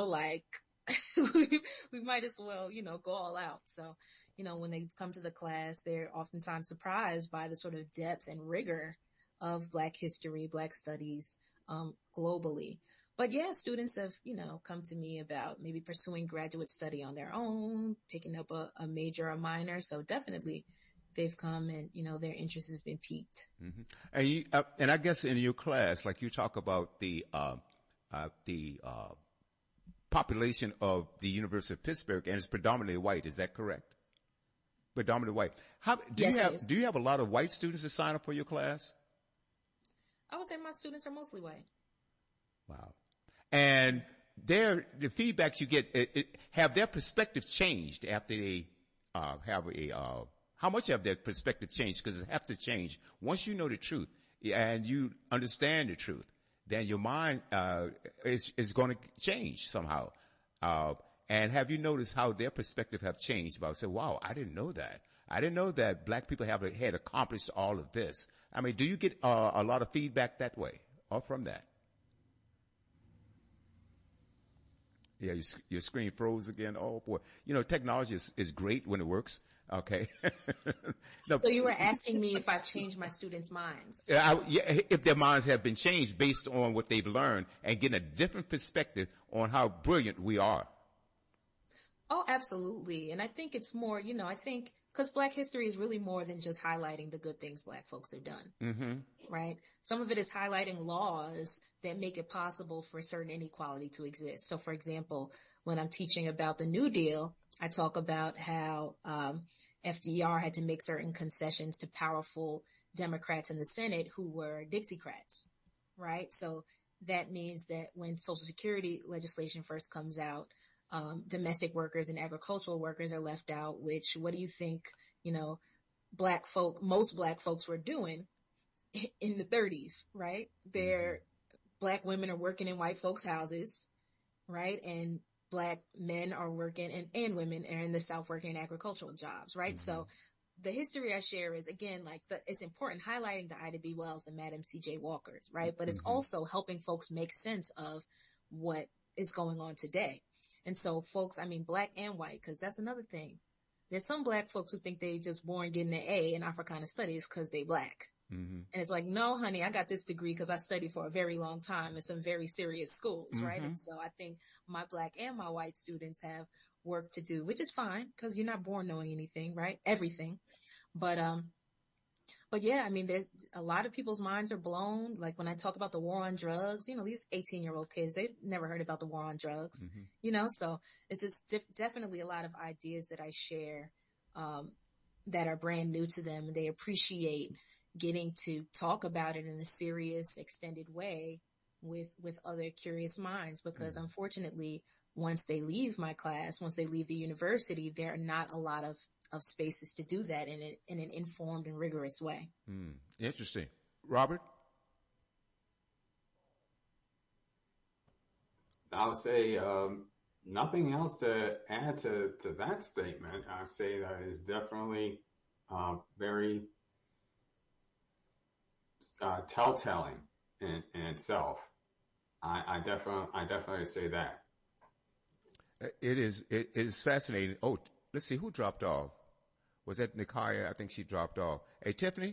We might as well, go all out. So, when they come to the class, they're oftentimes surprised by the sort of depth and rigor of Black history, Black studies, globally. But yeah, students have, come to me about maybe pursuing graduate study on their own, picking up a major or minor. So definitely they've come and, their interest has been piqued. Mm-hmm. And I guess in your class, like you talk about the population of the University of Pittsburgh, and it's predominantly white. Is that correct? Predominantly white. Do you have a lot of white students that sign up for your class? I would say my students are mostly white. Wow. And the feedback you get, have their perspective changed after they how much have their perspective changed? Because it has to change. Once you know the truth and you understand the truth, then your mind is going to change somehow. And have you noticed how their perspective have changed about, say, wow, I didn't know that. I didn't know that Black people had accomplished all of this. I mean, do you get a lot of feedback that way or from that? Yeah, your screen froze again. Oh boy. Technology is great when it works. Okay. No, so you were asking me if I've changed my students' minds. If their minds have been changed based on what they've learned and getting a different perspective on how brilliant we are. Oh, absolutely. And I think it's more, because Black history is really more than just highlighting the good things Black folks have done. Mm-hmm. Right? Some of it is highlighting laws that make it possible for certain inequality to exist. So, for example, when I'm teaching about the New Deal, I talk about how FDR had to make certain concessions to powerful Democrats in the Senate who were Dixiecrats, right? So that means that when Social Security legislation first comes out, domestic workers and agricultural workers are left out, which, what do you think, most Black folks were doing in the 30s, right? Black women are working in white folks' houses, right? And Black men are working and women are in the South working in agricultural jobs, right? Mm-hmm. So the history I share is, again, like it's important highlighting the Ida B. Wells and Madam C.J. Walkers, right? But it's also helping folks make sense of what is going on today. And so folks, I mean, Black and white, because that's another thing. There's some Black folks who think they just born getting an A in Africana studies because they Black. Mm-hmm. And it's like, no, honey, I got this degree because I studied for a very long time in some very serious schools, right? And so I think my Black and my white students have work to do, which is fine because you're not born knowing anything, right? Everything. But yeah, I mean, a lot of people's minds are blown. Like when I talk about the war on drugs, you know, these 18-year-old kids, they've never heard about the war on drugs, you know, so it's just definitely a lot of ideas that I share, that are brand new to them. And they appreciate getting to talk about it in a serious, extended way with other curious minds, because unfortunately, once they leave my class, once they leave the university, there are not a lot of spaces to do that in an informed and rigorous way. Interesting. Robert? I'll say nothing else to add to that statement. I say that is definitely very telltale in itself. I definitely say that. It is fascinating. Oh, let's see, who dropped off? Was that Nikaya? I think she dropped off. Hey, Tiffany?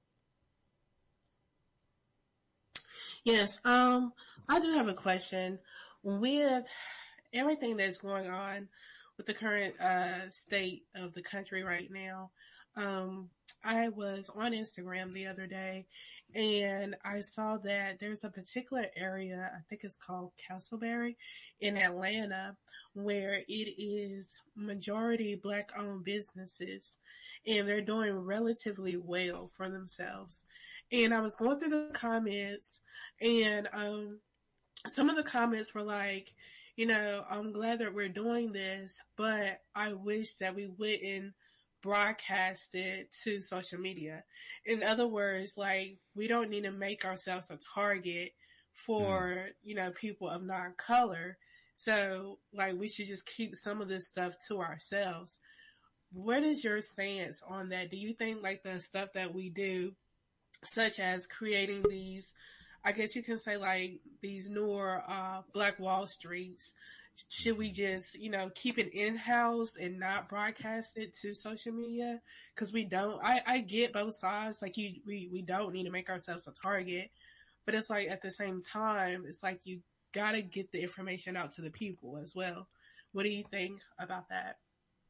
Yes, I do have a question. With everything that's going on with the current state of the country right now, I was on Instagram the other day and I saw that there's a particular area, I think it's called Castleberry in Atlanta, where it is majority Black owned businesses and they're doing relatively well for themselves. And I was going through the comments and, some of the comments were like, you know, I'm glad that we're doing this, but I wish that we wouldn't broadcast it to social media. In other words, like, we don't need to make ourselves a target for, you know, people of non-color. So, like, we should just keep some of this stuff to ourselves. What is your stance on that? Do you think, like, the stuff that we do, such as creating these, I guess you can say, like, these newer Black Wall Streets, should we just, you know, keep it in-house and not broadcast it to social media? Because we don't, I get both sides. Like, we don't need to make ourselves a target. But it's like, at the same time, it's like you gotta get the information out to the people as well. What do you think about that?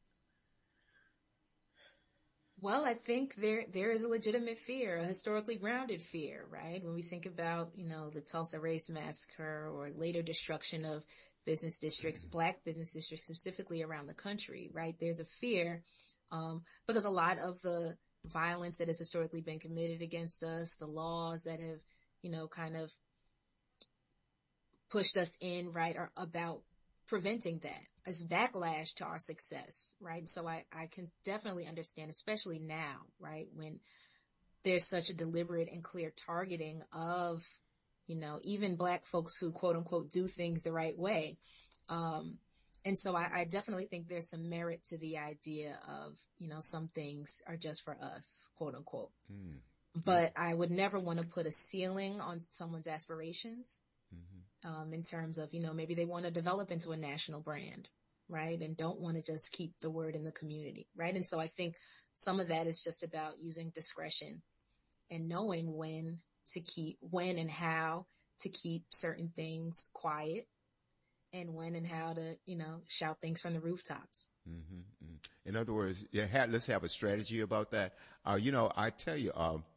Well, I think there is a legitimate fear, a historically grounded fear, right? When we think about, you know, the Tulsa Race Massacre or later destruction of business districts, Black business districts specifically around the country, right? There's a fear, because a lot of the violence that has historically been committed against us, the laws that have, you know, kind of pushed us in, right, are about preventing that as backlash to our success, right? So I can definitely understand, especially now, right, when there's such a deliberate and clear targeting of, you know, even Black folks who quote unquote do things the right way. And so I definitely think there's some merit to the idea of, you know, some things are just for us, quote unquote. But I would never want to put a ceiling on someone's aspirations. In terms of, you know, maybe they want to develop into a national brand, right? And don't want to just keep the word in the community, right? And so I think some of that is just about using discretion and knowing when and how to keep certain things quiet and when and how to, you know, shout things from the rooftops. In other words, let's have a strategy about that. You know, I tell you,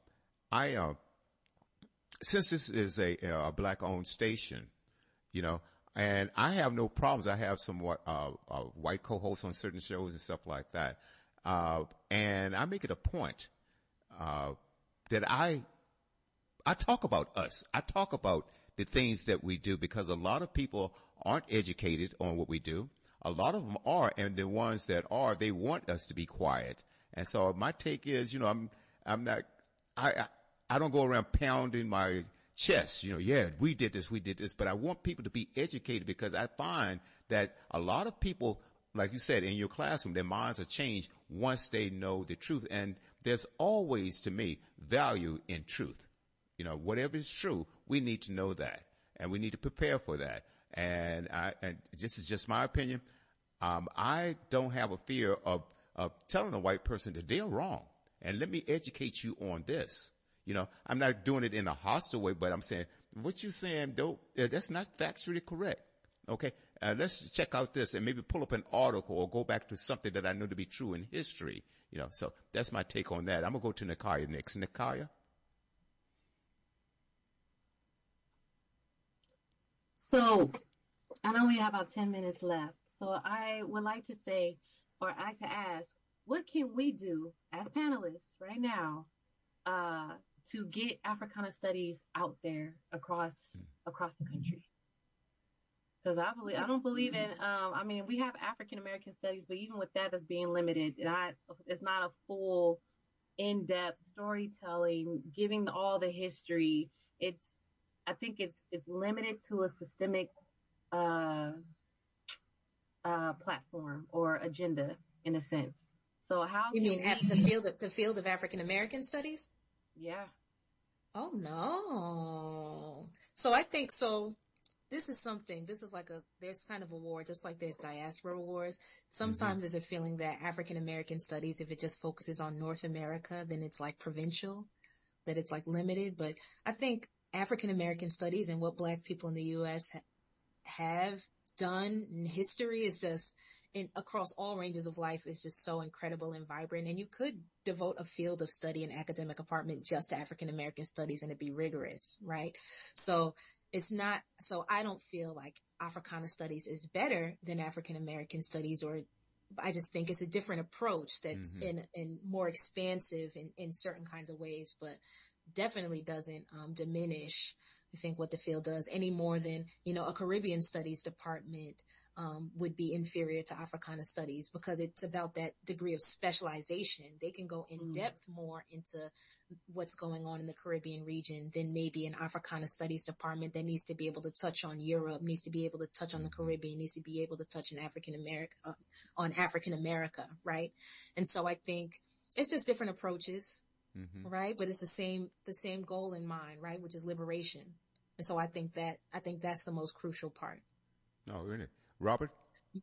since this is a Black-owned station, you know, and I have no problems. I have some white co-hosts on certain shows and stuff like that. And I make it a point that I talk about us. I talk about the things that we do because a lot of people aren't educated on what we do. A lot of them are, and the ones that are, they want us to be quiet. And so my take is, you know, I don't go around pounding my chest, yeah, we did this, but I want people to be educated because I find that a lot of people, like you said, in your classroom, their minds are changed once they know the truth. And there's always, to me, value in truth. Whatever is true, we need to know that and we need to prepare for that. And this is just my opinion. I don't have a fear of telling a white person that they're wrong. And let me educate you on this. I'm not doing it in a hostile way, but I'm saying what you're saying, that's not factually correct. Okay. Let's check out this and maybe pull up an article or go back to something that I know to be true in history. So that's my take on that. I'm going to go to Nakaya next. Nakaya? So I know we have about 10 minutes left. So I would like to say, or I'd like to ask, what can we do as panelists right now to get Africana studies out there across the country? Because I don't believe in, we have African American studies, but even with that, it's being limited. It's not a full, in-depth storytelling, giving all the history. I think it's limited to a systemic platform or agenda in a sense. So how you mean the field of African American studies? Yeah. Oh no. So I think so. This is there's kind of a war, just like there's diaspora wars. Sometimes there's a feeling that African American studies, if it just focuses on North America, then it's like provincial, that it's like limited. But I think African American studies and what Black people in the U.S. have done in history is just across all ranges of life is just so incredible and vibrant. And you could devote a field of study in academic department just to African American studies and it'd be rigorous, right? So I don't feel like Africana studies is better than African American studies, or I just think it's a different approach that's in more expansive in certain kinds of ways, but definitely doesn't diminish, I think, what the field does any more than, a Caribbean studies department would be inferior to Africana studies because it's about that degree of specialization. They can go in depth more into what's going on in the Caribbean region than maybe an Africana studies department that needs to be able to touch on Europe, needs to be able to touch on the Caribbean, needs to be able to touch on African America, right? And so I think it's just different approaches, right? But it's the same goal in mind, right? Which is liberation. And so I think that's the most crucial part. Oh, really? Robert?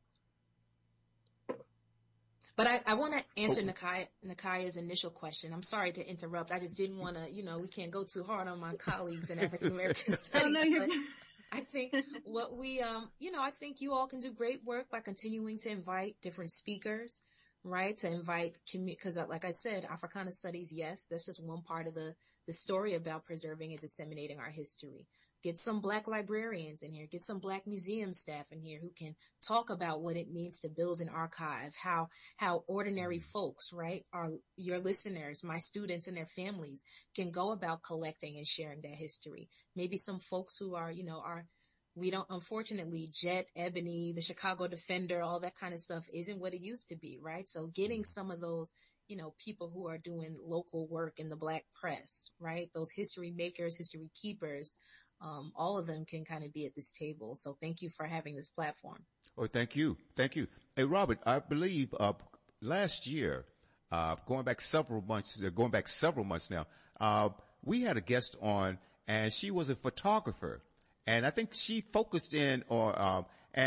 But I want to answer Nakaya's initial question. I'm sorry to interrupt. I just didn't want to, we can't go too hard on my colleagues in African American studies. But I think what we, I think you all can do great work by continuing to invite different speakers, right? To invite, because like I said, Africana studies, yes, that's just one part of the story about preserving and disseminating our history. Get some Black librarians in here, get some Black museum staff in here who can talk about what it means to build an archive, how ordinary folks, right, your listeners, my students and their families can go about collecting and sharing that history. Maybe some folks who are, we don't, unfortunately, Jet, Ebony, the Chicago Defender, all that kind of stuff isn't what it used to be, right? So getting some of those, people who are doing local work in the Black press, right? Those history makers, history keepers, all of them can kind of be at this table. So thank you for having this platform. Oh, thank you. Thank you. Hey, Robert, I believe, last year, going back several months now, we had a guest on and she was a photographer and I think she focused in on,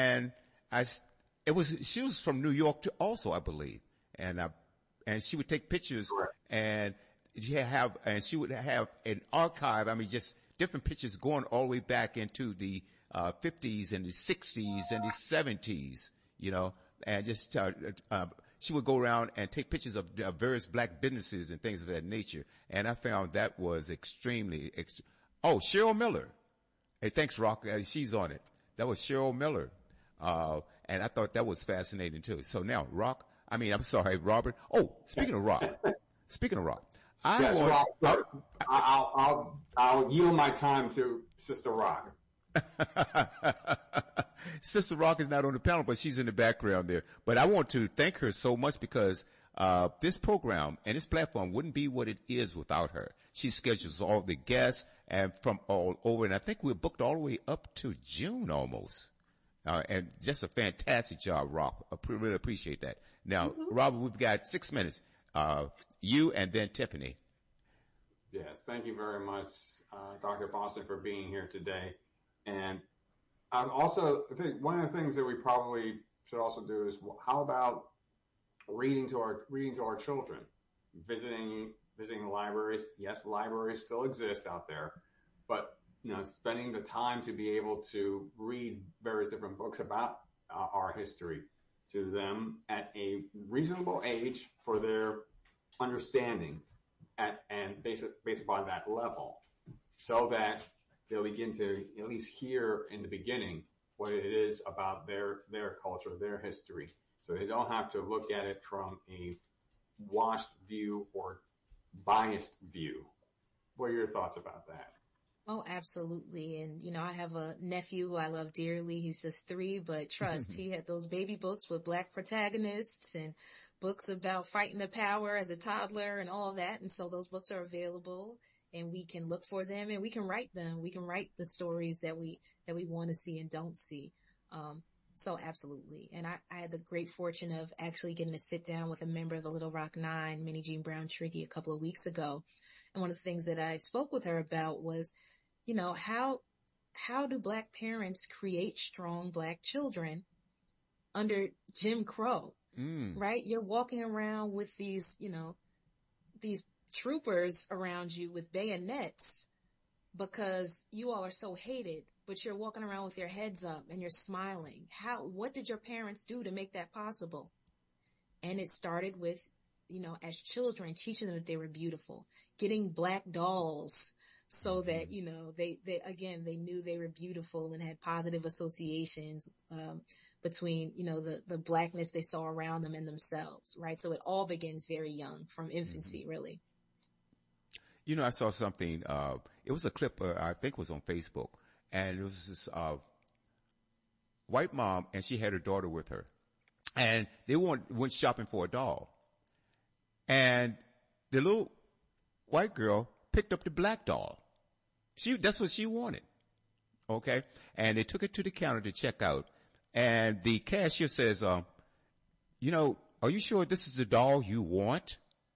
she was from New York too, also, I believe. And she would take pictures and she would have an archive. just different pictures going all the way back into the 50s and the 60s and the 70s, and just she would go around and take pictures of various Black businesses and things of that nature. And I found that was extremely Cheryl Miller. Hey, thanks, Rock. She's on it. That was Cheryl Miller. And I thought that was fascinating too. So now, Robert. Oh, speaking of Rock. I'll yield my time to Sister Rock. Sister Rock is not on the panel, but she's in the background there. But I want to thank her so much because this program and this platform wouldn't be what it is without her. She schedules all the guests and from all over. And I think we're booked all the way up to June almost. And just a fantastic job, Rock. I really appreciate that. Now, Robert, we've got 6 minutes. You and then Tiffany. Yes, thank you very much, Dr. Boston, for being here today. And I think one of the things that we probably should also do is, how about reading to our children, visiting the libraries. Yes, libraries still exist out there, but spending the time to be able to read various different books about our history to them at a reasonable age for their understanding and based upon that level, so that they'll begin to at least hear in the beginning what it is about their culture, their history. So they don't have to look at it from a washed view or biased view. What are your thoughts about that? Oh, absolutely. And, I have a nephew who I love dearly. He's just 3, but trust, he had those baby books with Black protagonists and books about fighting the power as a toddler and all that. And so those books are available, and we can look for them and we can write them. We can write the stories that we want to see and don't see. So absolutely. And I had the great fortune of actually getting to sit down with a member of the Little Rock Nine, Minnie Jean Brown Triggy, a couple of weeks ago. And one of the things that I spoke with her about was, how do Black parents create strong Black children under Jim Crow, right? You're walking around with these troopers around you with bayonets because you all are so hated, but you're walking around with your heads up and you're smiling. What did your parents do to make that possible? And it started with, as children, teaching them that they were beautiful, getting Black dolls so that, they knew they were beautiful and had positive associations, between, the Blackness they saw around them and themselves, right? So it all begins very young, from infancy, really. I saw something, it was a clip, I think was on Facebook, and it was this, white mom, and she had her daughter with her, and they went shopping for a doll, and the little white girl picked up the Black doll. That's what she wanted. Okay. And they took it to the counter to check out, and the cashier says, are you sure this is the doll you want?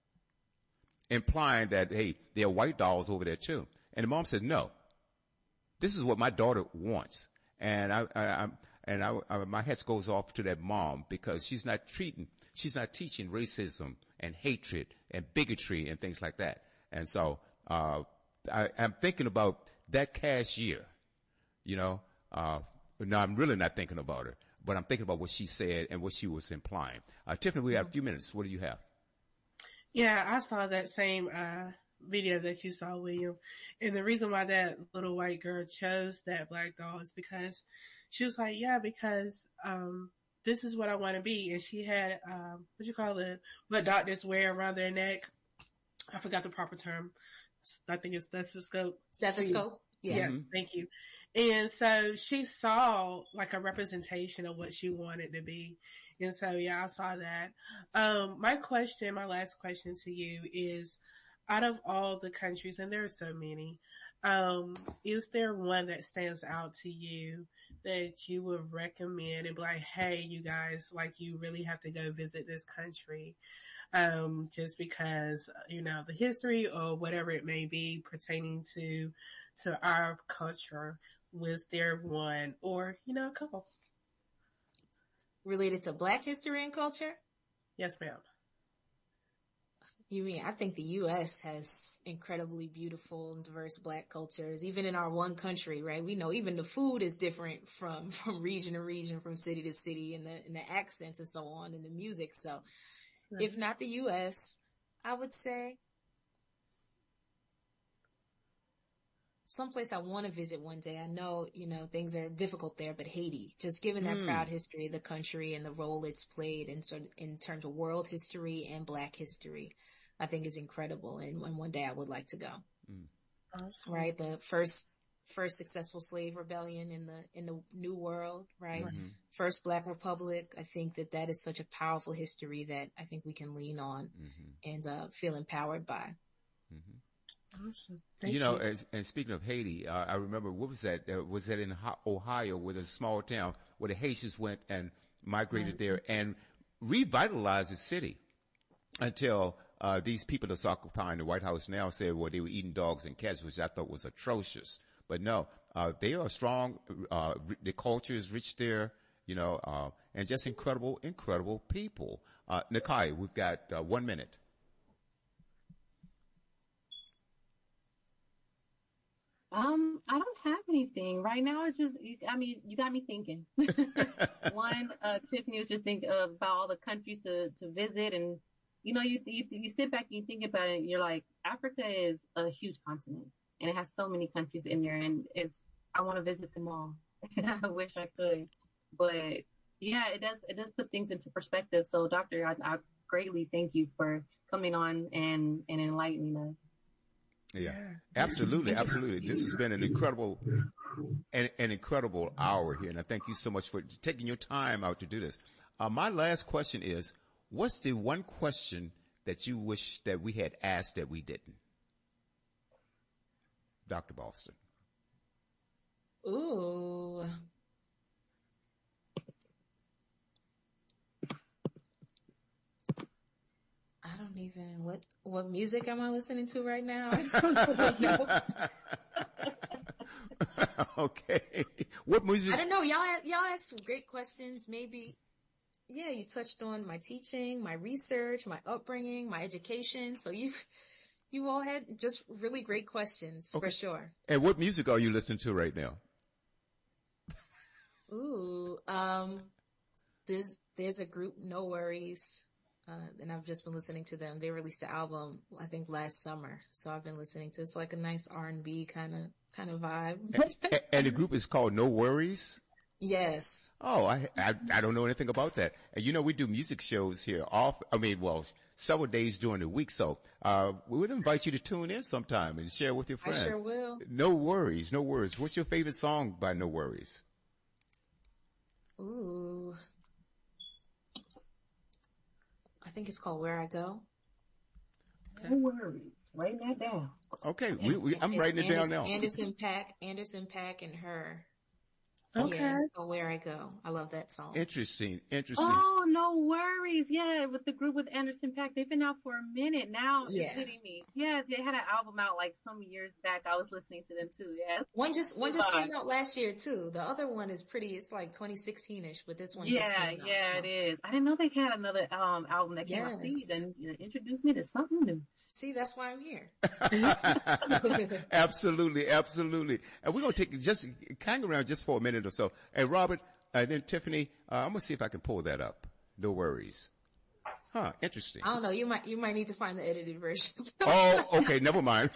Implying that, hey, there are white dolls over there too. And the mom said, no, this is what my daughter wants. And my head goes off to that mom, because she's not teaching racism and hatred and bigotry and things like that. And so, I'm thinking about that cashier, no, I'm really not thinking about her, but I'm thinking about what she said and what she was implying. Tiffany, we have a few minutes. What do you have? Yeah, I saw that same video that you saw, William. And the reason why that little white girl chose that Black doll is because she was like, because this is what I want to be. And she had, what doctors wear around their neck. I forgot the proper term. I think it's stethoscope. Stethoscope? Yeah. Yes, thank you. And so she saw like a representation of what she wanted to be. And so, I saw that. My last question to you is, out of all the countries, and there are so many, is there one that stands out to you that you would recommend and be like, hey, you guys, like, you really have to go visit this country? Just because, the history or whatever it may be pertaining to our culture. Was there one or, a couple? Related to Black history and culture? Yes, ma'am. You mean, I think the U.S. has incredibly beautiful and diverse Black cultures, even in our one country, right? We know even the food is different from region to region, from city to city, and the accents and so on, and the music. So, if not the U.S., I would say someplace I want to visit one day. I know, things are difficult there, but Haiti, just given that proud history of the country and the role it's played in terms of world history and Black history, I think is incredible. And one day I would like to go. Awesome. Right. The first successful slave rebellion in the New World, right? Mm-hmm. First Black Republic. I think that is such a powerful history that I think we can lean on and feel empowered by. Mm-hmm. Awesome. Thank You know, and speaking of Haiti, I remember, what was that? Was that in Ohio, where there's a small town where the Haitians went and migrated there and revitalized the city until these people that's occupying the White House now said, well, they were eating dogs and cats, which I thought was atrocious. But no, they are strong. The culture is rich there, you know, and just incredible, incredible people. Nakai, we've got 1 minute. I don't have anything right now. It's just, I mean, you got me thinking. One, Tiffany was just thinking about all the countries to visit, and you know, you sit back and you think about it. And you're like, Africa is a huge continent, and it has so many countries in there, and I want to visit them all. I wish I could, but yeah, it does put things into perspective. So, Doctor, I greatly thank you for coming on and enlightening us. Yeah, absolutely, absolutely. This has been an incredible hour here, and I thank you so much for taking your time out to do this. My last question is, what's the one question that you wish that we had asked that we didn't? Dr. Boston. Ooh. I don't even, what music am I listening to right now? I don't know. Okay. What music? I don't know. Y'all asked some great questions. Maybe, yeah, you touched on my teaching, my research, my upbringing, my education. So you all had just really great questions, okay, for sure. And what music are you listening to right now? Ooh, there's a group, No Worries. And I've just been listening to them. They released an album, I think, last summer. So I've been listening to, it's like a nice R&B kind of vibe. And the group is called No Worries? Yes. Oh, I don't know anything about that. And you know, we do music shows here several days during the week. So, we would invite you to tune in sometime and share with your friends. I sure will. No Worries, No Worries. What's your favorite song by No Worries? Ooh. I think it's called Where I Go. Okay. No worries. Write that down. Okay. I'm writing it down now. Anderson .Paak and Her. Okay. Yeah, it's called Where I Go. I love that song. Interesting. Oh, No Worries. Yeah, with the group with Anderson .Paak. They've been out for a minute now. Yeah. It's hitting me. Yeah, they had an album out like some years back. I was listening to them too. Yeah. One just came out last year too. The other one is it's like 2016ish, but this one just came out. Yeah, it is. I didn't know they had another album that came out. See, then you introduced me to something new. See, that's why I'm here. Absolutely, absolutely. And we're going to just hang around just for a minute or so. And Robert, and then Tiffany, I'm going to see if I can pull that up. No Worries. Huh, interesting. I don't know. You might need to find the edited version. Oh, okay. Never mind.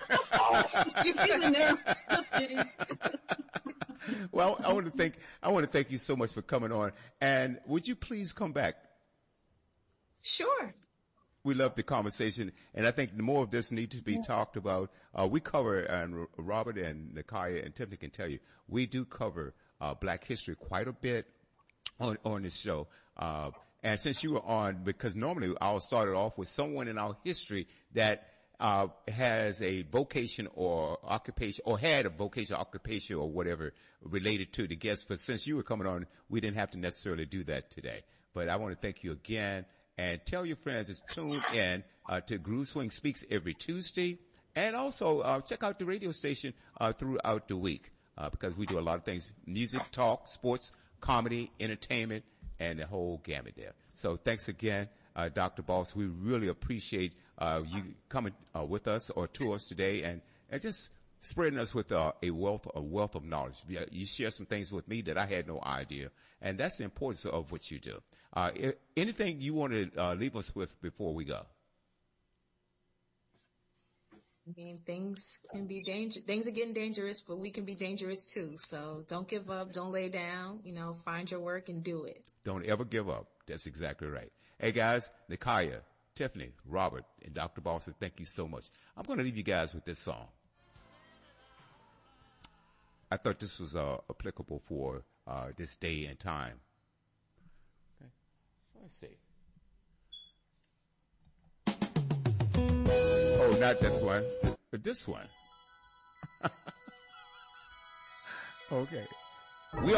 Well, I want to thank you so much for coming on. And would you please come back? Sure. We love the conversation, and I think more of this needs to be talked about. We cover, and Robert and Nakaya and Tiffany can tell you, we do cover Black history quite a bit on this show. And since you were on, because normally I'll start it off with someone in our history that has a vocation or occupation, or had a vocation, occupation, or whatever related to the guest. But since you were coming on, we didn't have to necessarily do that today. But I want to thank you again. And tell your friends to tune in to Groove Swing Speaks every Tuesday. And also check out the radio station throughout the week because we do a lot of things, music, talk, sports, comedy, entertainment, and the whole gamut there. So thanks again, Dr. Boss. We really appreciate you coming with us or to us today and just spreading us with a wealth of knowledge. You share some things with me that I had no idea. And that's the importance of what you do. Anything you want to leave us with before we go? I mean, things can be things are getting dangerous, but we can be dangerous too. So don't give up. Don't lay down. Find your work and do it. Don't ever give up. That's exactly right. Hey guys, Nakaya, Tiffany, Robert, and Dr. Boston, thank you so much. I'm going to leave you guys with this song. I thought this was applicable for this day and time. Okay. Let's see. Oh, not this one. This one. Okay. We